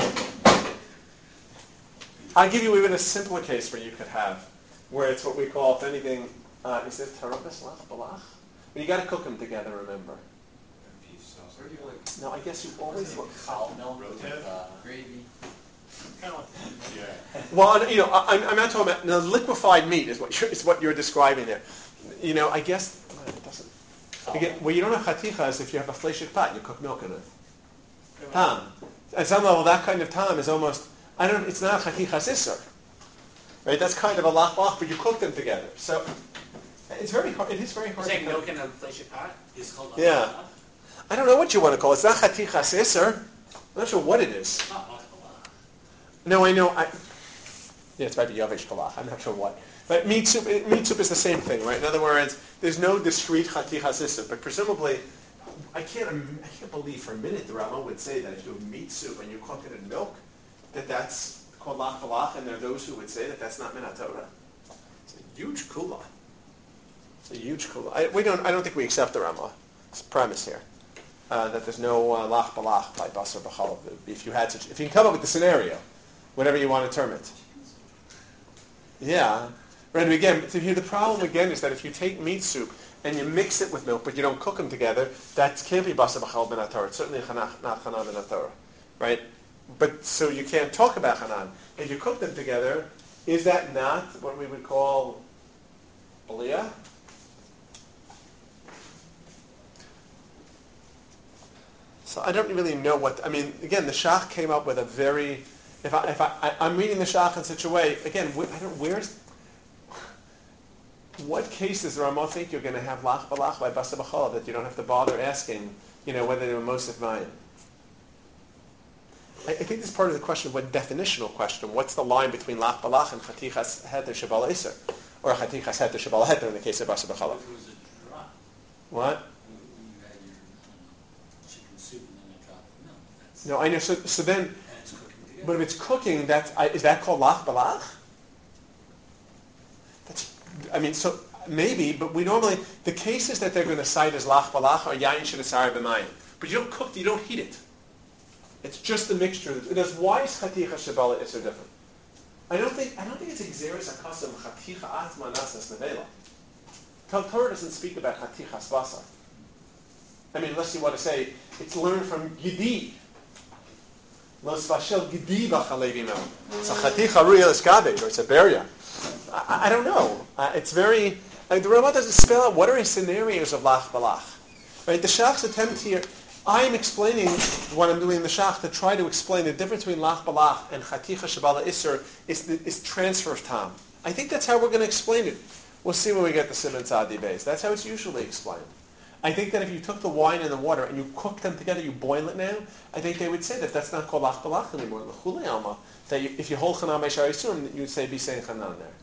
I'll give you even a simpler case where you could have, where it's what we call, if anything, uh, is it tarabas lach balach? But you got to cook them together. Remember. Where do you like No, I guess you always look. Cow milk with uh, gravy? Kind of like yeah. Well, you know, I, I'm not talking about no, liquefied meat is what you're, is what you're describing there. You know, I guess well, it doesn't. Again, well, you don't have chatichas if you have a fleshik pot. You cook milk in it. Tam. At some level, that kind of tam is almost. I don't. It's not a chatichas iser. Right. That's kind of a lach lach, but you cook them together. So it's very hard. It is very hard. Saying to milk in a fleshik pot? It's called Yeah. I don't know what you want to call it. It's not chatichas iser. I'm not sure what it is. It's not lach balach. No, I know. I, yeah, it's maybe yavish kalach. I'm not sure what. But meat soup, meat soup is the same thing, right? In other words, there's no discrete chatichas iser, but presumably, I can't, I can't believe for a minute the Rama would say that if you have meat soup and you cook it in milk, that that's called lach balach, and there are those who would say that that's not min haTorah. It's a huge kula. It's a huge kula. I, we don't. I don't think we accept the Rama. It's the premise here. Uh, that there's no uh, lach balach by basar b'chalav. If you had such, if you can come up with the scenario, whatever you want to term it. Yeah. Right, again, here the problem again is that if you take meat soup and you mix it with milk, but you don't cook them together, that can't be basar b'chalav ben haTorah. It's certainly chanach, not chanan ben haTorah, right? But so you can't talk about chanan. If you cook them together, is that not what we would call aliyah? So I don't really know what. I mean, again, the Shach came up with a very. If I if I, I I'm reading the Shach in such a way, again, wh- I don't where's. What cases do I think you're going to have lach balach by basar b'chalav that you don't have to bother asking, you know, whether they were mosif mayim? I, I think this is part of the question of what definitional question. What's the line between lach balach and chatichas heter shabal iser, or chatichas heter shabal heter in the case of basar b'chalav? It was a drop. What? You you had your, I don't know, chicken soup and then a drop of milk. That's, No, I know. So so then, and it's cooking together. but if it's cooking, that's I, is that called lach balach? That's. I mean, so. Maybe, but we normally, the cases that they're going to cite as lach balach are yayin shedasar b'mayim. But you don't cook, you don't heat it. It's just the mixture. That's why is chaticha shabala is so different. I don't think, I don't think it's exeris akasam chaticha atma nasas nevela. Torah doesn't speak about chatichas basar. I mean, unless you want to say, it's learned from Gidi. Lo svashel Gidi b'chalevi mel. It's a chaticha real eskabed, or it's a beria. I, I don't know. Uh, it's very... I mean, the Rama doesn't spell out what are his scenarios of lach balach. Right? The Shach's attempt here, I'm explaining what I'm doing in the Shach to try to explain the difference between lach balach and chaticha shabala isser is, the, is transfer of tam. I think that's how we're going to explain it. We'll see when we get the Simon Tzadi base. That's how it's usually explained. I think that if you took the wine and the water and you cook them together, you boil it now, I think they would say that that's not called lach balach anymore. L'chulei alma, that you, if you hold chanan by shari surim, you would say be saying chanan there.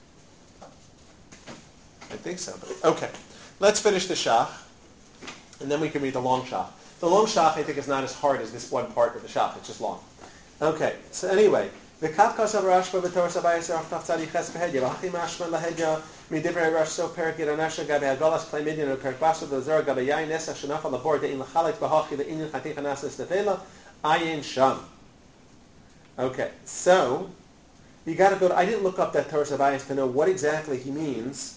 I think so. But okay, let's finish the Shach, and then we can read the long Shach. The long Shach, I think, is not as hard as this one part of the Shach. It's just long. Okay, so anyway, the Kafkas of Rashba v'Torah Sabayis Rav Tzadi Ches Behedya v'Hachi Mashma Lahedya Midivrei Rosh So Perik Yiranasha Gabe Agalas Play Midian and Perik Basu V'Zor Gabe Yain Nesa Shanaf Al Labor De'in L'Chalek V'Hachi L'Inyan Chaticha Nasas Nevela Ayin Sham. Okay, so you got to go. To, I didn't look up that Torah Sabayis to know what exactly he means.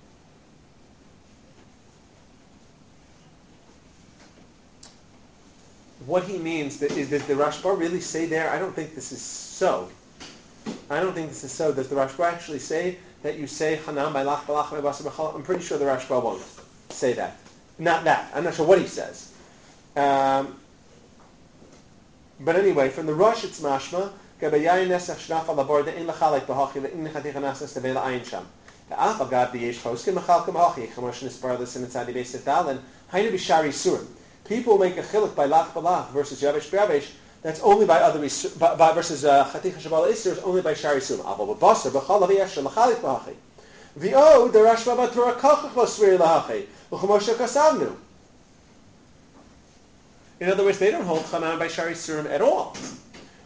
What he means, that, is, does the Rashba really say there, I don't think this is so. I don't think this is so. Does the Rashba actually say that you say Hanam by Lach Balach by Basar B'chalav? I'm pretty sure the Rashba won't say that. Not that. I'm not sure what he says. Um, but anyway, from the Rosh it's mashma, Gabayayin Nesach Shnaf al Labor De'in L'Chalek B'Hachi L'In Chaticha Nasas Tevela Ayin Sham. Ha'af Agad B'Yesh Choskin M'Chalkem Hachi Chamosh Nispar L'Sim Tzadi Beis Dalin Hainu B'Shari Surim. People make a chiluk by lach balach versus yavesh b'yavesh. That's only by other by, by versus chaticha shabala iser is only by shari sum. Aval b'basar b'chalav yeshel l'chalik b'hachi. V'o derashva b'torah kalchach b'svir l'hachi v'chomoshe kasavnu. In other words, they don't hold chanan by shari surim at all.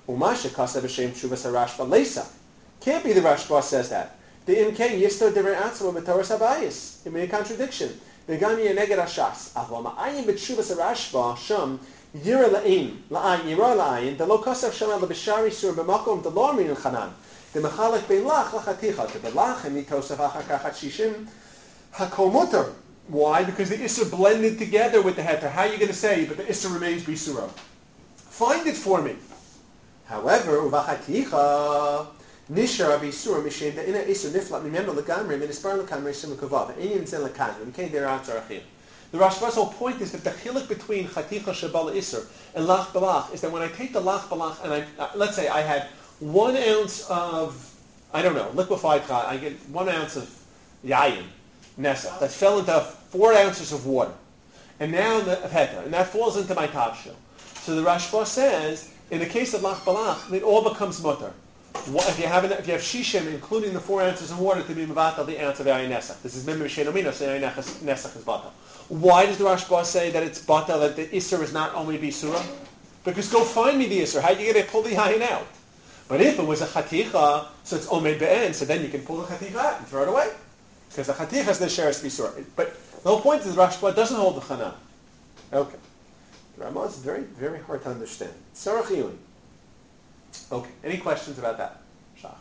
Umasha Kasav Hashem Shuvas Rashba Lesa. Can't be the Rashba says that. The Imken Yisto Divrei Atzma B'Torah Sabayis. It may be a contradiction. The Gami Neged Hashas. Avol Ma'ayin B'Shuvas Rashba Sham Yira La'in La'ayin Yira La'ayin the Lo Kasav Sham El B'Shari Sur B'Makom the Lo Amin Chanan. The Mechalek Bein Lach Lachaticha the Belach and Nitosaf Achakachat Shishim Hakomuter. Why? Because the Isser blended together with the Heter. How are you going to say, but the Isser remains Bisura? Find it for me. However, Uvachaticha Nishar Bisura Mishem the Ina Isser Niflat Mimemna Lagamri Minispar Lakamri Simakavav Inin Zen Lakamri. We can't there answer Achim. The Rashba's whole point is that the chiluk between Chaticha Shabala Isser and Lach Balach is that when I take the Lach Balach and I, uh, let's say I had one ounce of, I don't know, liquefied chai, I get one ounce of yayin, nesa, that fell into four ounces of water, and now the heter, and that falls into my top shell. So the Rashba says, in the case of lach balach, it all becomes mutter. If you have an, if you have shishim, including the four ounces of water, to be mevatel the ounce of yayin nesach. This is mimim shenomino, so yayin nesach is batel. Why does the Rashba say that it's batel, that the isser is not only bisura? Because go find me the isser. How do you get to pull the yayin out? But if it was a chaticha, so it's omed be'en, so then you can pull the chaticha out and throw it away. Because the chaticha is the sheres bisur. But the whole point is the Rashba doesn't hold the chana. Okay. The Ramah is very, very hard to understand. Sarach Iyun. Okay. Any questions about that? Shach.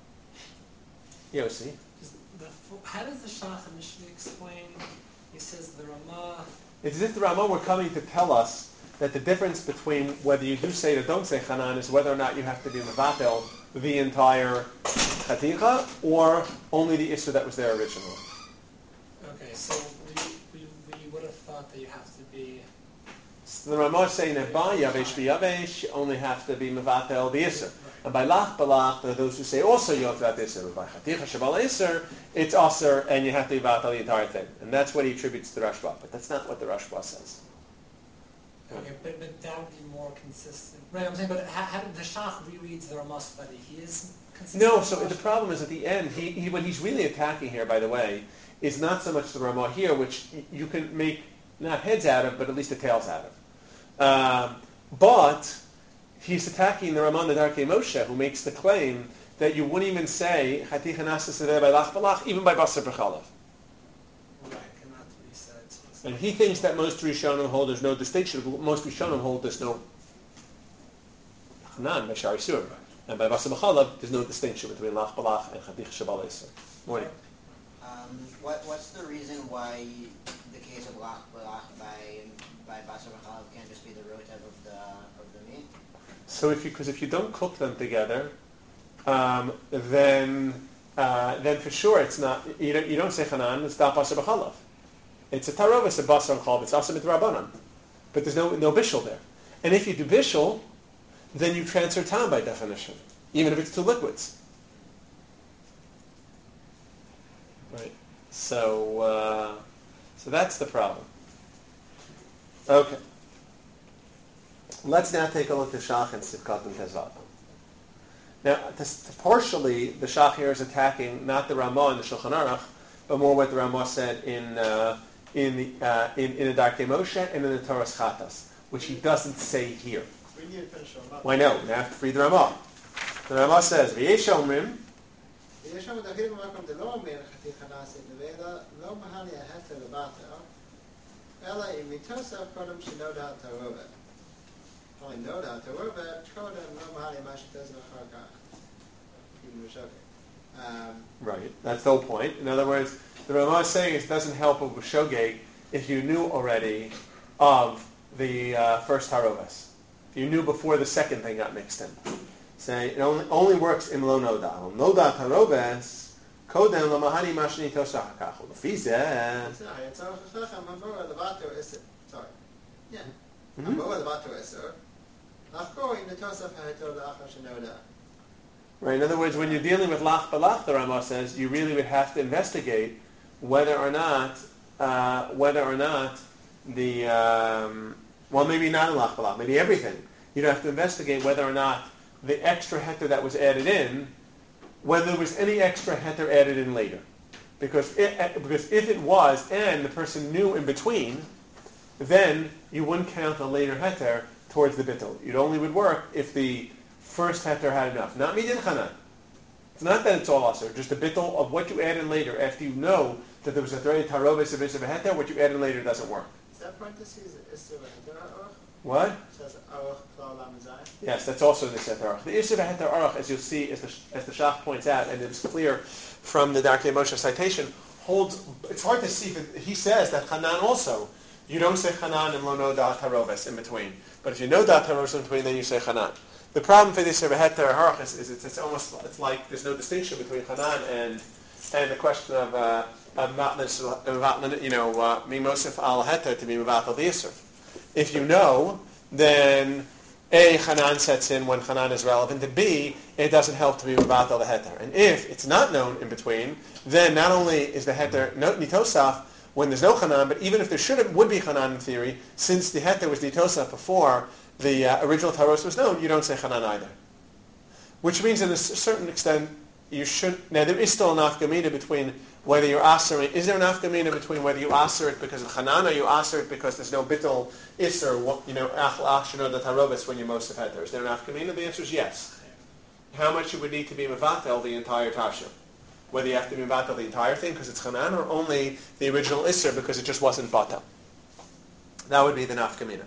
Yossi. The, how does the Shach initially explain? He says the Ramah. It's as if the Ramah were coming to tell us that the difference between whether you do say or don't say chanan is whether or not you have to be mevatel the entire chaticha or only the issue that was there originally. Okay, so we, we, we would have thought that you have to be... So the Ramah is saying that by yavesh v'yavesh you only have to be mevatel the issue. And by lach balach, there are those who say also you have to have the issue. By chaticha shabal issue, it's aser and you have to be mevatel the entire thing. And that's what he attributes to the Rashba. But that's not what the Rashba says. Okay, but, but that would be more consistent. Right, I'm saying, but how, how did the Shach rereads the Ramah so that he is consistent? No, so the problem is at the end, he, he what he's really attacking here, by the way, is not so much the Ramah here, which you can make not heads out of, but at least the tails out of. Um, but he's attacking the Ramah Nadarkei Moshe, who makes the claim that you wouldn't even say Chaticha Nasa Sedeh by Lach Balach, even by Basar B'Chalav. And he thinks that most Rishonim hold there's no distinction. Most Rishonim hold there's no Chanan by Shari Sur. And by Basar B'Chalav, there's no distinction between Lach Balach and Chaticha Shabal Isser. Morning. Um, what, what's the reason why the case of Lach Balach by by Basar B'Chalav can't just be the rotev of the of the meat? So if you, because if you don't cook them together, um, then uh, then for sure it's not. You don't, you don't say Chanan. It's not Basar B'Chalav. It's a tarov, it's a basar chalav, it's also midrabanan. But there's no no bishul there. And if you do bishul, then you transfer tam by definition, even if it's two liquids. Right. So uh, so that's the problem. Okay. Let's now take a look at Shach and Sivkat and Tezav. Now, this, partially, the Shach here is attacking not the Ramah and the Shulchan Aruch, but more what the Ramah said in uh, in the uh, in, in the Darkei Moshe and in the Torah Chatas, which he doesn't say here. We need to finish Ramah. Why no? We have to read the Ramah. The Ramah says, "V'yesh omrim." ויש שם דרכים במקום דלא אומר חתיכה נעשית לבדה, לא מהלי ההתר לבטר, אלא אם מתוסף קודם שנודע התערובת. only נודע התערובת, קודם לא מהלי מה שתז אחר כך. even בשוגג. Um, Right. That's the whole point. In other words, the Ramah is saying it doesn't help with shogeg if you knew already of the uh, first harovas. If you knew before the second thing got mixed in. Say it only, only works in lo noda. Noda harovas kodem lo mahani mashni tosach hakachu. Lefizeh. sorry, it's all chacham hamor levato iser. Sorry. Yeah. Mhm. Hamor levato iser. Achko in the tosaf haetor leachar shenoda. Right. In other words, when you're dealing with lach balach, the Ramah says you really would have to investigate whether or not, uh, whether or not the, um, well, maybe not in lach balach, maybe everything. You'd have to investigate whether or not the extra heter that was added in, whether there was any extra heter added in later, because it, because if it was and the person knew in between, then you wouldn't count the later heter towards the bittul. It only would work if the first heter had enough. Not midin chanan. It's not that it's all aser, just a bittul of what you add in later after you know that there was a thread tarovis of isser v'heter. What you add in later doesn't work. Is that parentheses isser v'heter aruch? What? It says aruch klal lamed zayin. Yes, that's also the Sefer Aruch. The Isser v'Heter Aruch, as you'll see, as the, as the Shach points out, and it's clear from the Darkei Moshe citation, holds, it's hard to see, but he says that Hanan also, you don't say Hanan and lo no da'at haroves in between. But if you know da'at haroves in between, then you say Hanan. The problem for the Isser v'Heter Aruch is, is it's, it's almost, it's like there's no distinction between Hanan and and the question of, uh, of matlan, you know, uh, mimosif al heter to be mevatel the Isser. If you know, then A, Hanan sets in when Hanan is relevant, and B, it doesn't help to be mevatel the heter. And if it's not known in between, then not only is the heter no, nitosaf when there's no Hanan, but even if there should have, would be Hanan in theory, since the heter was nitosaf before the uh, original taros was known, you don't say Hanan either. Which means, in a certain extent, you should. Now, there is still an afkamina between whether you're aser. Is there an afkamina between whether you aser it because of Hanan or you aser it because there's no bittul iser, you know, ach ach sheno dat harobes when you're most of heter? Is there an afkamina? The answer is yes. How much you would need to be mevatel the entire tasha? Whether you have to be mevatel the entire thing because it's Hanan or only the original iser because it just wasn't batel. That would be the nafkamina.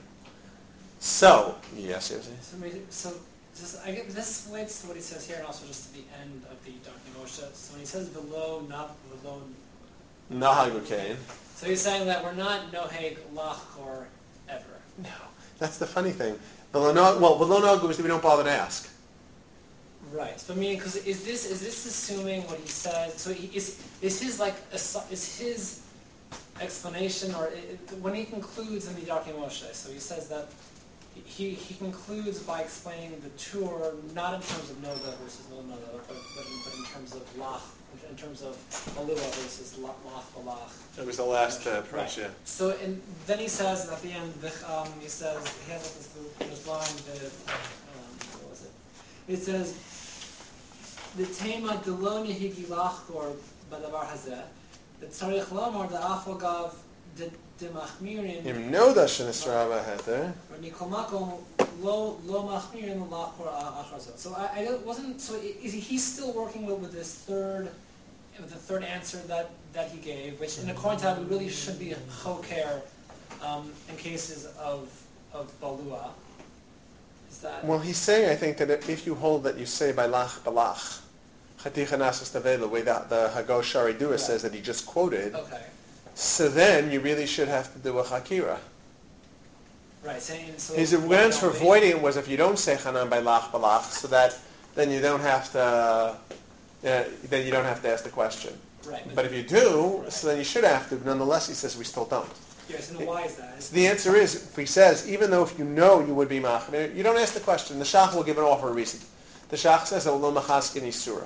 So yes, yes. So, maybe- so just, I get, this relates to what he says here, and also just to the end of the Darkei Moshe. So when he says below, not below. Nahag ukein. So he's saying that we're not noheg lach or ever. No, that's the funny thing. Below no, well, below no is we don't bother to ask. Right. So I mean, because is this is this assuming what he says? So he, is is his like assu- is his explanation, or it, when he concludes in the Darkei Moshe? So he says that he he concludes by explaining the tur not in terms of noda versus no noda, but but in, but in terms of lach, in terms of alua versus lach balach. It was the last uh, approach, Right. yeah. So and then he says at the end, um, he says he has this, this line that um, what was it? It says the tema deloni higilachkor badavar hazeh. The tzarich lomar the afagav the demachmirin. Im noda shenisrava heter. Or nikomakom lo lo machmirin lachkor achrazot. So I, I don't- wasn't. So is he, he's still working with, with this third, with the third answer that, that he gave, which in according to that we really should be choker um, in cases of of balua. Is that Well, he's saying, I think, that if you hold that you say by lach balach, chaticha nasas taveh, the way that the Hagosh Shari Dua Right. says that he just quoted, okay? so then you really should have to do a hakira. Right. Saying so. His grounds for avoiding it was if you don't say chanan by lach balach, so that then you don't have to, uh, then you don't have to ask the question. Right. But if you do, Right. so then you should have to. But nonetheless, he says we still don't. Yes. And why is that? So the answer is, if he says, even though if you know you would be machmir, you don't ask the question. The shach will give an offer a reason. The shach says, "Lo machaskin isura."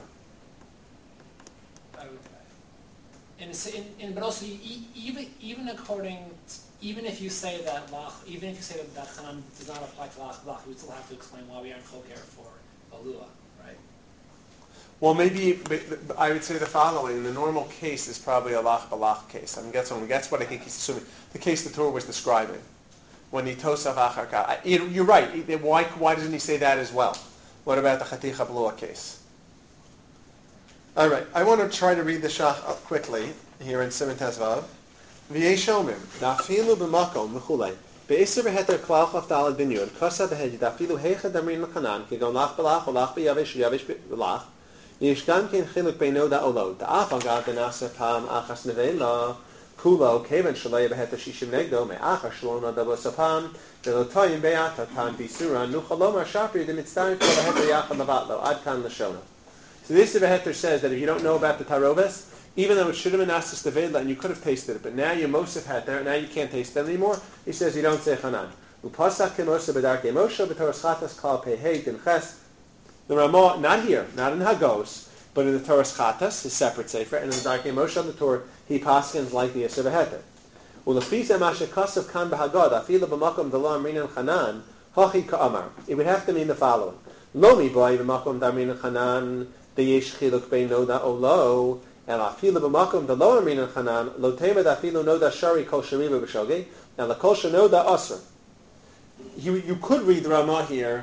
Okay. And, so in, in, but also e- even even according, t- even if you say that lach, even if you say that that chanan does not apply to lach lach, we still have to explain why we aren't choker for balua, right? Well, maybe but, but I would say the following: the normal case is probably a lach balach case. I mean, that's what, that's what I think he's assuming. The case the Torah was describing when he tosaf acharka. You're right. Why why doesn't he say that as well? What about the chaticha balua case? All right, I want to try to read the shach up quickly here in Siman Tezvav. V'yeshomim dafilu b'makom v'chulei be'eser v'heter klal chaf dalad b'nyud kasa v'hedi dafilu heicha damrin l'chanan kegon lach balach or lach b'yavish yavish b'lach yesh gam ken chiluk beino da'olod da'af agav b'nasa pam achas nevela kulo kevan shalei v'heter shishim negdo me'achas shalom nadabo sapam v'lotoyim be'ata tam b'suran nuchalomar shapir d'mitztarim kol v'heter yachad lavatlo ad kan l'shona. So this Heter says that if you don't know about the taroves, even though it should have been asas tevedla and you could have tasted it, but now you're Mosef Heter, now you can't taste it anymore, he says you don't say chanan. Upasak kemosa b'darkei Moshe b'toras chatas kal pehei din ches. The Ramah, not here, not in Hagos, but in the Toras Chatas, his separate sefer, and in the Darkei Moshe on the Torah, he paskins like the Yisur Heter. Ulefisa mashe kasav kan b'hagod afila b'makom d'lo amrinan chanan hachi ka'amar. It would have to mean the following: Lomi b'ay b'makom d'amrinan chanan. The yesh chiluk beino da olo el afilu b'makom the lo amrinan chanan lo tema da afilu no da shari kol shariva b'shogeg and la kol shano da asr. You you could read the Ramah here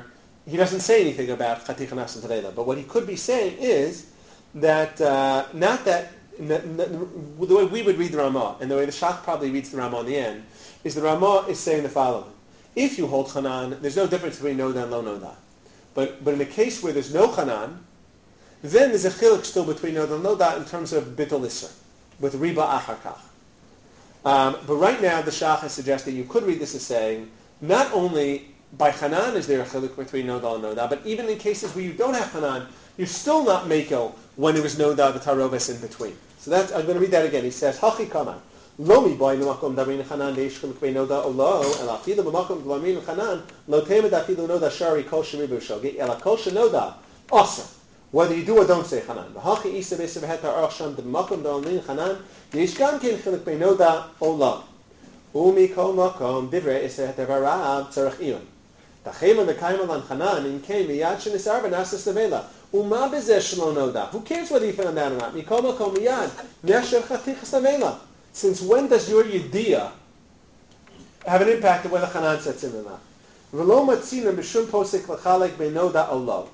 he doesn't say anything about chaticha nasan tevela. But what he could be saying is that uh, not that n- n- the way we would read the Ramah and the way the Shach probably reads the Ramah in the end is the Ramah is saying the following: if you hold chanan, there's no difference between noda and lo noda. But but in a case where there's no chanan, then there's a chiluk still between noda and noda in terms of bittul isser with riba achar kach. Um, but right now, the Shach has suggested you could read this as saying, not only by Hanan is there a chiluk between Noda and Noda, but even in cases where you don't have Hanan, you're still not Mako when there was Noda, the Taroves in between. So that's, I'm going to read that again. He says, Hachi Kaman, Lomi boy numakom darin Hanan deish chiluk between Noda olo, el afilu b'makom darin Hanan, lo temed afilu Noda shari kol shemibu shogi, el kol shenoda, awesome. Whether you do or don't say Hanan. V'hachi isa b'isa v'heta arach sham d'makom darin Hanan, yesh gam ken chiluk between Noda olo. Umi kol makom divrei isa heta v'arav tzarech iyun. Tachema mekayim lan Hanan in kei miyad shenisar v'nasas nevela. Uma b'zeh shelo noda. Who cares whether you found that or not? Mikol makom miyad nesher chatichas nevela. Since when does your yediyah have an impact on whether Hanan sets in or not? V'lo matzina b'shum posik l'chalek be'noda olo.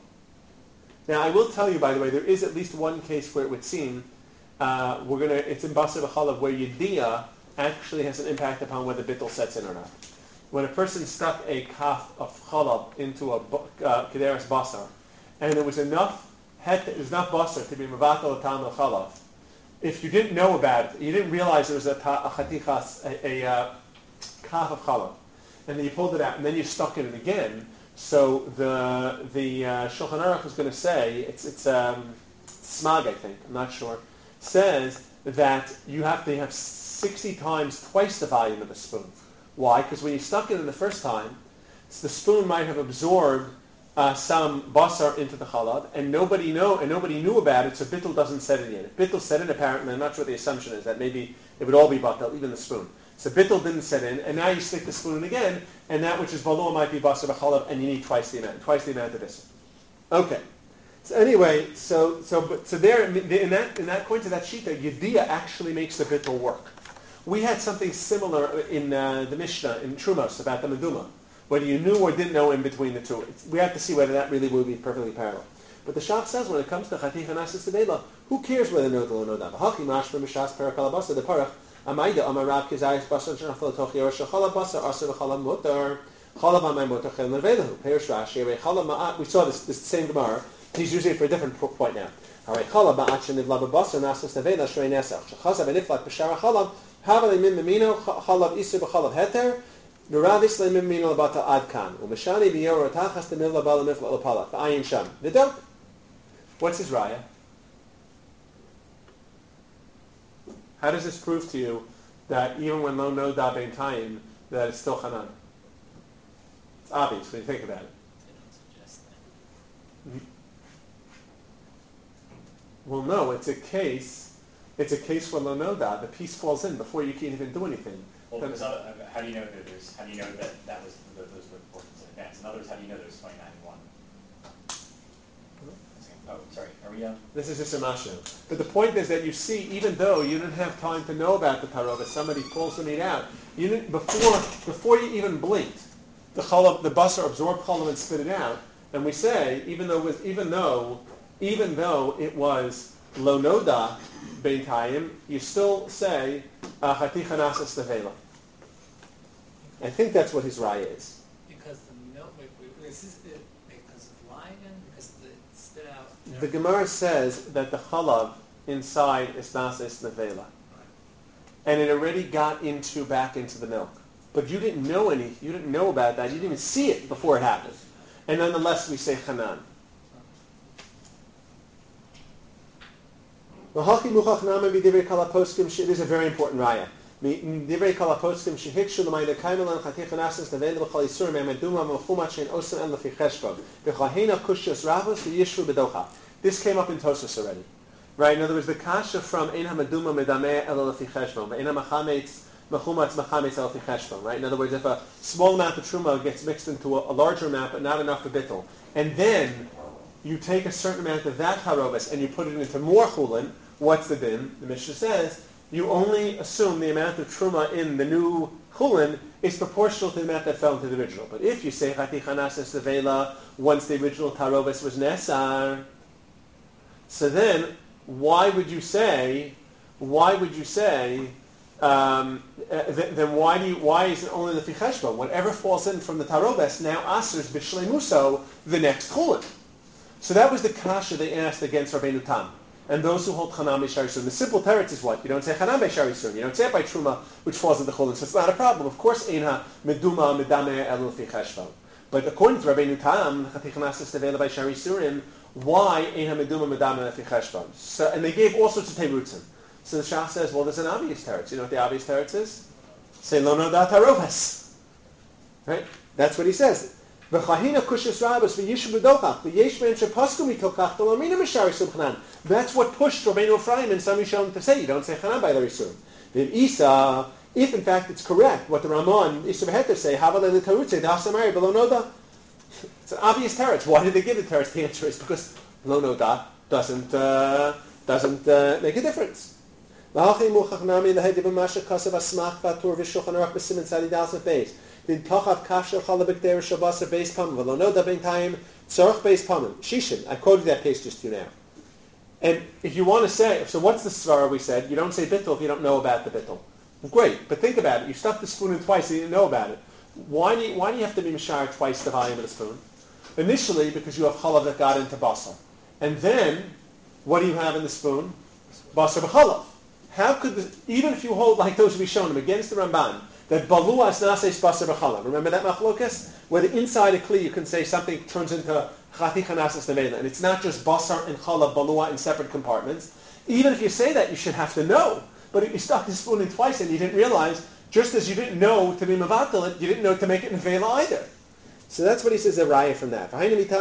Now I will tell you, by the way, there is at least one case where it would seem uh, we're gonna. It's in Basar v'chalav where yediyah actually has an impact upon whether bittul sets in or not. When a person stuck a kaf of chalab into a uh, kederes basar, and there was enough het, there was enough basar to be mevatel tam el chalav, if you didn't know about it, you didn't realize there was a, ta, a chatichas, a, a uh, kaf of chalab, and then you pulled it out, and then you stuck it in again. So the the uh, Shulchan Aruch was going to say it's it's um, Smag, I think, I'm not sure, says that you have to have sixty times twice the volume of the spoon. Why? Because when you stuck it in the first time, the spoon might have absorbed uh, some basar into the chalad, and nobody know and nobody knew about it, so bittul doesn't set it in. If bittul set in, apparently, I'm not sure what the assumption is, that maybe it would all be batal, even the spoon. So bittul didn't set in, and now you stick the spoon in again, and that which is below might be basar b'chalav, and you need twice the amount, twice the amount of this. Okay. So anyway, so so but so there in that in that point to that shita, yediyah actually makes the bittul work. We had something similar in uh, the Mishnah, in Trumos, about the Meduma. Whether you knew or didn't know in between the two. It's, we have to see whether that really would be perfectly parallel. But the Shach says when it comes to Chaticha Nasas Tevela, who cares whether Noda or Noda? V'haki mashma mishas parakalabasa the parach, amayda amarab kizayis basar shenafel tochi or shechala basar asar v'chala mutar, chala v'amay mutar chel nevelahu, perish rashi, re chala ma'at, we saw this, this same Gemara, he's using it for a different point now. Hare chala ma'at shenivla b'basar nasas tevela shrei nesach, shechazav v'niflat b'shara chalav, Havali min memino chalav iser b'chalav heter, Nuravis le memino labata adkan, umeshani b'yor otachas temil labala mifla l'pala, v'ayin sham. V'dok. What's his raya? How does this prove to you that even when lo no da bein tayim, that it's still chanan? It's obvious when you think about it. They don't suggest that. Mm-hmm. Well, no, it's a case. It's a case where lo no da, the piece falls in before you can even do anything. Well, because other, uh, how do you know that there's? How do you know that that was that those were portions in advance? In other words, how do you know there's twenty-nine and one? Oh, sorry. Are we? Um... This is just a mashu. But the point is that you see, even though you didn't have time to know about the tarov, somebody pulls the meat out. You didn't before before you even blinked. The chalab, the basar absorbed chalab and spit it out. And we say, even though it was, even though even though it was lo noda bein tayim, you still say chaticha nasas tevela. I think that's what his raya is. Because the milk, wait, wait, wait, is this it because of lion? Because the spit out. The Gemara says that the chalav inside is nasas nevela, and it already got into back into the milk. But you didn't know any. You didn't know about that. You didn't even see it before it happened. And nonetheless, we say chanan. There's a very important raya. Divrei kalaposkim shehikshu l'mayda kaimelan chaticha nasas nevela b'chal yisurim emeduma m'chumat shein osem en lefi cheshbon v'chalhena kushios ravos v'yishvu b'docha. This came up in Tosfos already, right? In other words, the kasha from ein hameduma medameh elo lefi cheshbon ve'ein hamachametz mechumatz machametz elo lefi cheshbon, right? In other words, if a small amount of truma gets mixed into a, a larger amount but not enough for bittul, and then you take a certain amount of that harobes and you put it into more chulin, what's the din? The Mishnah says you only assume the amount of truma in the new chulin is proportional to the amount that fell into the original. But if you say chaticha nases levela once the original taroves was nesar, so then why would you say? Why would you say? Um, uh, th- then why do you? Why is it only the ficheshba? Whatever falls in from the taroves now asers b'shleimuso the next chulin. So that was the kasha they asked against Rabbeinu Tam. And those who hold Chanam Be'Sharisun. The simple teretz is what? You don't say Chanam Be'Sharisun. You don't say it by Truma, which falls into Chulin. So it's not a problem. Of course, Einha Meduma Medame Elu Fi Cheshvan. But according to Rabbeinu Tam, Chatichanasas Tevela by Sharisurim, why Einha Meduma Medame Fi Cheshvan? So, and they gave all sorts of terutzim. So the Shach says, well, there's an obvious teretz. You know what the obvious teretz is? Say Lono Da Taroves. Right? That's what he says. V'chahina kushas rabos v'yishu b'dochach v'yesh ben shepasku mitokach v'lamina m'shari subchanan. That's what pushed Rabbeinu Ephraim and some Rishonim to say you don't say chanan by the Risurim. Then Isa, if in fact it's correct what the Ramon Isa v'heter say, havalei l'tarutze da'asamari below noda. It's an obvious teretz. Why did they give the teretz? The answer is because below noda doesn't uh, doesn't uh, make a difference. V'hachim muchach nami l'hediv b'masha kasav asmach v'atur v'shulchan aruch b'simen tzadi dalsef beis. Did tochav kasher chalabik der shabasa beis pamim v'lo noda bein time tzarich beis pamim shishin. I quoted that case just to you now. And if you want to say, so what's the svara we said? You don't say bittul if you don't know about the bittul. Well, great, but think about it. You stuck the spoon in twice and you didn't know about it. Why do you, why do you have to be mishar twice the volume of the spoon? Initially, because you have chalav that got into basar. And then, what do you have in the spoon? Basar b'chalav. How could, the, even if you hold like those we shown them against the Ramban, that balua is naseis basar b'chalav. Remember that machlokas? Where the inside a kli you can say something turns into chaticha nases nevela, and it's not just basar and chalav balua in separate compartments. Even if you say that, you should have to know. But if you stuck the spoon in twice and you didn't realize, just as you didn't know to be mavatal it, you didn't know to make it nevela either. So that's what he says, a raya from that.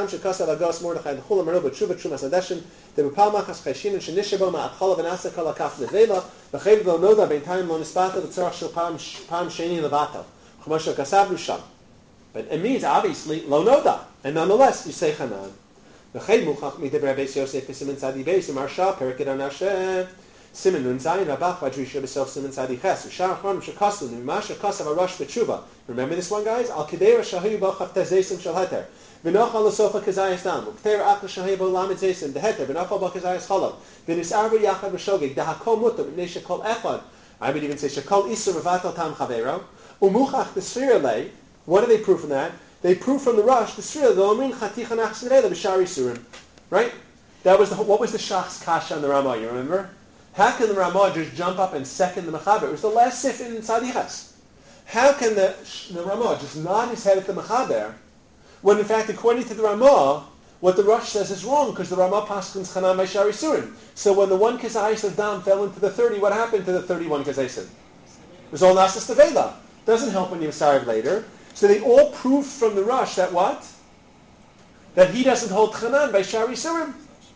But it means, obviously, lo noda. And nonetheless, you say chanan. Simen nun zayin rabach v'adrisha b'sof simen tzadi ches. U'shar achronim shekasu nimasha kasav arash b'tshuva. Remember this one, guys? Al kedera shahayu b'chav tezesim shal heter. V'nochal l'sofa kezayas dam. U'kter akla shahayu b'lamed zesim. Deheter. V'nochal b'kezayas chalav. V'nisar b'yachad b'shogeg. Dahakol mutter. V'nei shekol echad. I would even say shekol isur v'vatal tam chavero. U'muchach the sfira lei. What do they prove from that? They prove from the rush the sfira v'omrin chaticha nachsnevela b'shari surim. Right? That was the, what was the shach's kasha on the Ramah? You remember? How can the Ramah just jump up and second the Mechaber? It was the last sif in Tzadichas. How can the, the Ramah just nod his head at the Mechaber when in fact, according to the Ramah, what the Rosh says is wrong because the Ramah paskins Chanan by Shari Surim. So when the one Kezayis of Dam fell into the thirty, what happened to the thirty-one Kezayis? It was all Nasas Tevela. Doesn't help when you Masariv later. So they all prove from the Rosh that what? That he doesn't hold Chanan by Shari Surim.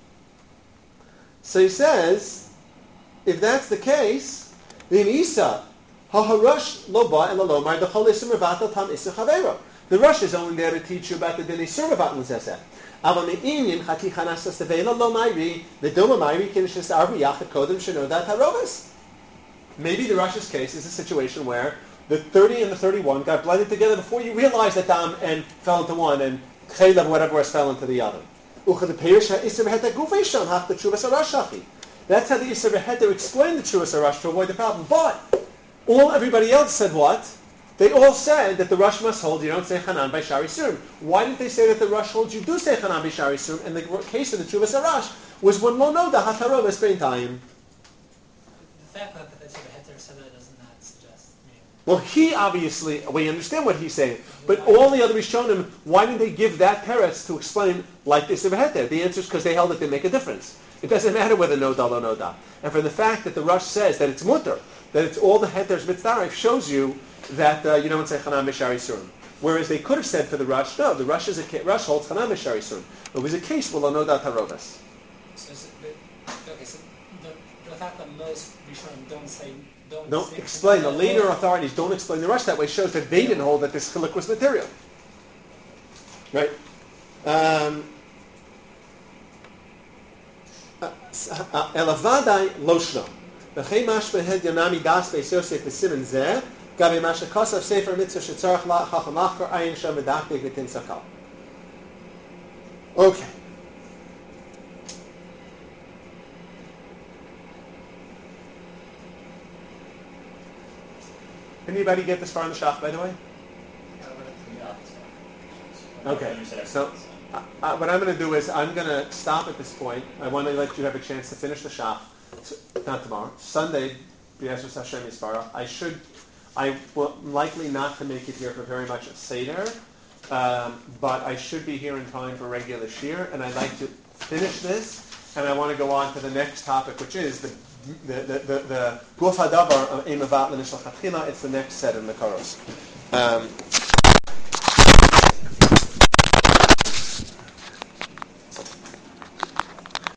So he says, if that's the case, then Isa, ha-harush lo ba ela lomar dechol isim revatal tam isim chavero. The Rosh is only there to teach you about the din isur revatal zezeh. Aval me'inyin chati chanasas tevela lo mayri v'doma mayri kinishis arvu yachad kodem shenodat harovas. Maybe the Rosh's case is a situation where the thirty and the thirty-one got blended together before you realized that dam and fell into one and chaylev whatever else fell into the other. Ucha the peirush ha-isim heta gufei sham hach the tshuvas harashachi. That's how the Yisrael had to explain the Truas Arash to avoid the problem. But all everybody else said what? They all said that the Rosh must hold you don't say Chanan by Shari Surim. Why didn't they say that the Rosh holds you do say Chanan by Shari Surim? And the case of the Truas Arash was when lo no da hataro b'spein time. The fact that the Yisrael Heter said that does not suggest. Well, he obviously, we understand what he's saying. But all the other Rishonim, why didn't they give that teretz to explain like this of Heter? The answer is because they held that they make a difference. It doesn't matter whether no da or no da. And for the fact that the Rosh says that it's mutter, that it's all the heters mitzdarif, shows you that uh, you don't say chanam b'shari surim. Whereas they could have said for the Rosh, no, the Rosh is a Rosh holds chanam b'shari surim. It was a case with no da tarovas. So, so the, okay, so the, the fact that most Rishonim don't say don't, Don't say explain. The later authorities don't explain the Rosh that way shows that they didn't hold that this chiluk was material. Right. Um, Elavadai loshno. V'chei mashma hed yonami das beis Yosef b'simen zeh, gabi masha kosav sefer mitzvah shetzarach la chacham lachkar ayin sham medakdek v'tin sakal. Okay. Anybody get this far in the shach, by the way? Okay, so uh, uh, what I'm going to do is I'm going to stop at this point. I want to let you have a chance to finish the shach. So, not tomorrow. Sunday, B'Yeshes Hashem Yisparach. I should, I will likely not to make it here for very much a Seder, um, but I should be here in time for regular shir, and I'd like to finish this, and I want to go on to the next topic, which is the the the the, the Guf Hadavar of Emavat L'Nishal Chatchila. It's the next set in the Koros. Um,